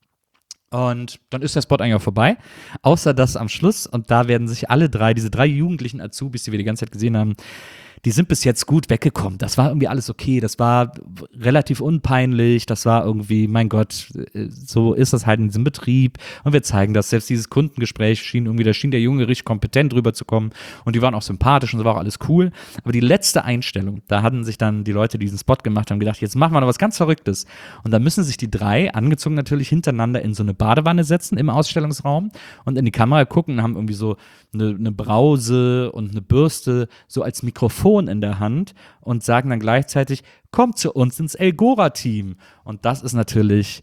Und dann ist der Spot eigentlich auch vorbei, außer dass am Schluss, und da werden sich diese 3 jugendlichen Azubis, die wir die ganze Zeit gesehen haben, die sind bis jetzt gut weggekommen. Das war irgendwie alles okay, das war relativ unpeinlich, das war irgendwie, mein Gott, so ist das halt in diesem Betrieb. Und wir zeigen das, selbst dieses Kundengespräch da schien der Junge richtig kompetent rüberzukommen und die waren auch sympathisch und so war auch alles cool. Aber die letzte Einstellung, da hatten sich dann die Leute, die diesen Spot gemacht haben, gedacht, jetzt machen wir noch was ganz Verrücktes. Und dann müssen sich die 3, angezogen natürlich, hintereinander in so eine Badewanne setzen im Ausstellungsraum und in die Kamera gucken und haben irgendwie so eine Brause und eine Bürste so als Mikrofon in der Hand und sagen dann gleichzeitig, kommt zu uns ins Elgora-Team. Und da ist natürlich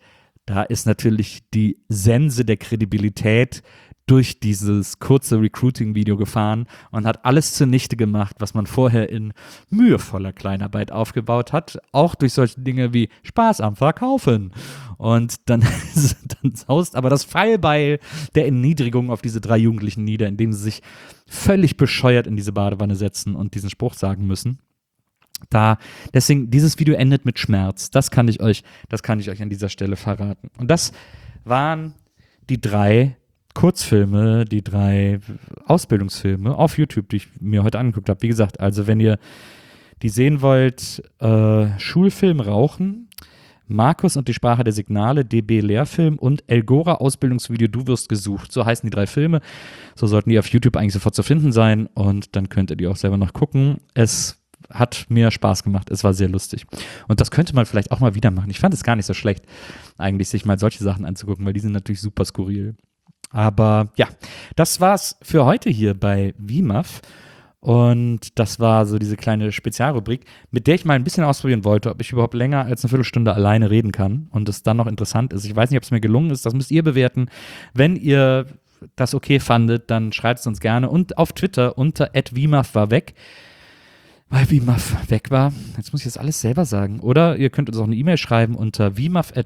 die Sense der Kredibilität durch dieses kurze Recruiting-Video gefahren und hat alles zunichte gemacht, was man vorher in mühevoller Kleinarbeit aufgebaut hat, auch durch solche Dinge wie Spaß am Verkaufen. Und dann saust aber das Pfeilbeil der Erniedrigung auf diese 3 Jugendlichen nieder, indem sie sich völlig bescheuert in diese Badewanne setzen und diesen Spruch sagen müssen. Deswegen, dieses Video endet mit Schmerz. Das kann ich euch an dieser Stelle verraten. Und das waren die 3 Kurzfilme, die 3 Ausbildungsfilme auf YouTube, die ich mir heute angeguckt habe. Wie gesagt, also wenn ihr die sehen wollt, Schulfilm Rauchen, Markus und die Sprache der Signale, DB Lehrfilm und Elgora Ausbildungsvideo Du wirst gesucht. So heißen die 3 Filme. So sollten die auf YouTube eigentlich sofort zu finden sein und dann könnt ihr die auch selber noch gucken. Es hat mir Spaß gemacht. Es war sehr lustig. Und das könnte man vielleicht auch mal wieder machen. Ich fand es gar nicht so schlecht, eigentlich sich mal solche Sachen anzugucken, weil die sind natürlich super skurril. Aber ja, das war's für heute hier bei WIMAF. Und das war so diese kleine Spezialrubrik, mit der ich mal ein bisschen ausprobieren wollte, ob ich überhaupt länger als eine Viertelstunde alleine reden kann und es dann noch interessant ist. Ich weiß nicht, ob es mir gelungen ist, das müsst ihr bewerten. Wenn ihr das okay fandet, dann schreibt es uns gerne. Und auf Twitter unter @wimaf war weg, weil WIMAF weg war. Jetzt muss ich das alles selber sagen. Oder ihr könnt uns auch eine E-Mail schreiben unter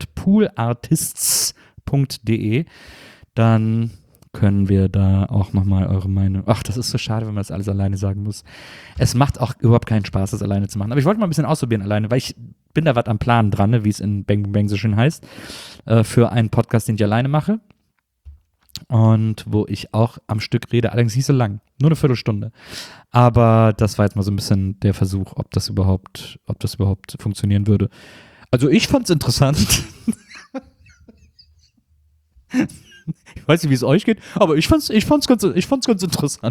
wimaf@poolartists.de. Dann können wir da auch nochmal eure Meinung. Ach, das ist so schade, wenn man das alles alleine sagen muss. Es macht auch überhaupt keinen Spaß, das alleine zu machen. Aber ich wollte mal ein bisschen ausprobieren alleine, weil ich bin da was am Plan dran, ne, wie es in Bang Bang Bang so schön heißt, für einen Podcast, den ich alleine mache. Und wo ich auch am Stück rede, allerdings nicht so lang, nur eine Viertelstunde. Aber das war jetzt mal so ein bisschen der Versuch, ob das überhaupt funktionieren würde. Also ich fand's interessant. Ich weiß nicht, wie es euch geht, aber ich fand's ganz interessant.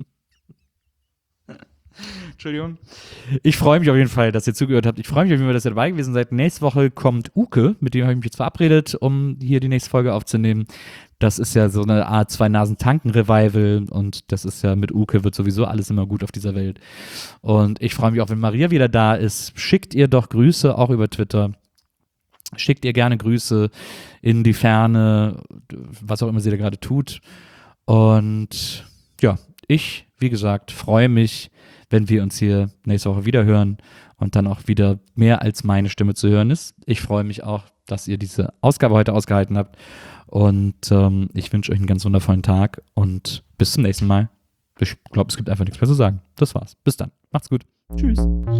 Entschuldigung. Ich freue mich auf jeden Fall, dass ihr zugehört habt. Ich freue mich auf jeden Fall, dass ihr dabei gewesen seid. Nächste Woche kommt Uke, mit dem habe ich mich jetzt verabredet, um hier die nächste Folge aufzunehmen. Das ist ja so eine Art Zwei-Nasen-Tanken-Revival und das ist ja mit Uke wird sowieso alles immer gut auf dieser Welt. Und ich freue mich auch, wenn Maria wieder da ist. Schickt ihr doch Grüße, auch über Twitter. Schickt ihr gerne Grüße in die Ferne, was auch immer sie da gerade tut. Und ja, ich, wie gesagt, freue mich, wenn wir uns hier nächste Woche wieder hören und dann auch wieder mehr als meine Stimme zu hören ist. Ich freue mich auch, dass ihr diese Ausgabe heute ausgehalten habt. Und ich wünsche euch einen ganz wundervollen Tag und bis zum nächsten Mal. Ich glaube, es gibt einfach nichts mehr zu sagen. Das war's. Bis dann. Macht's gut. Tschüss.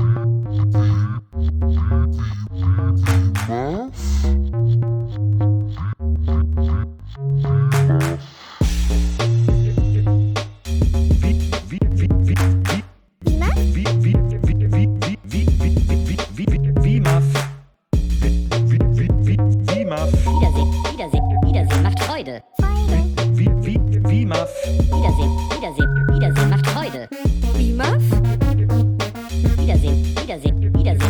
Wiedersehen macht Freude. WIMAF. Wiedersehen macht Freude. WIMAF? Wiedersehen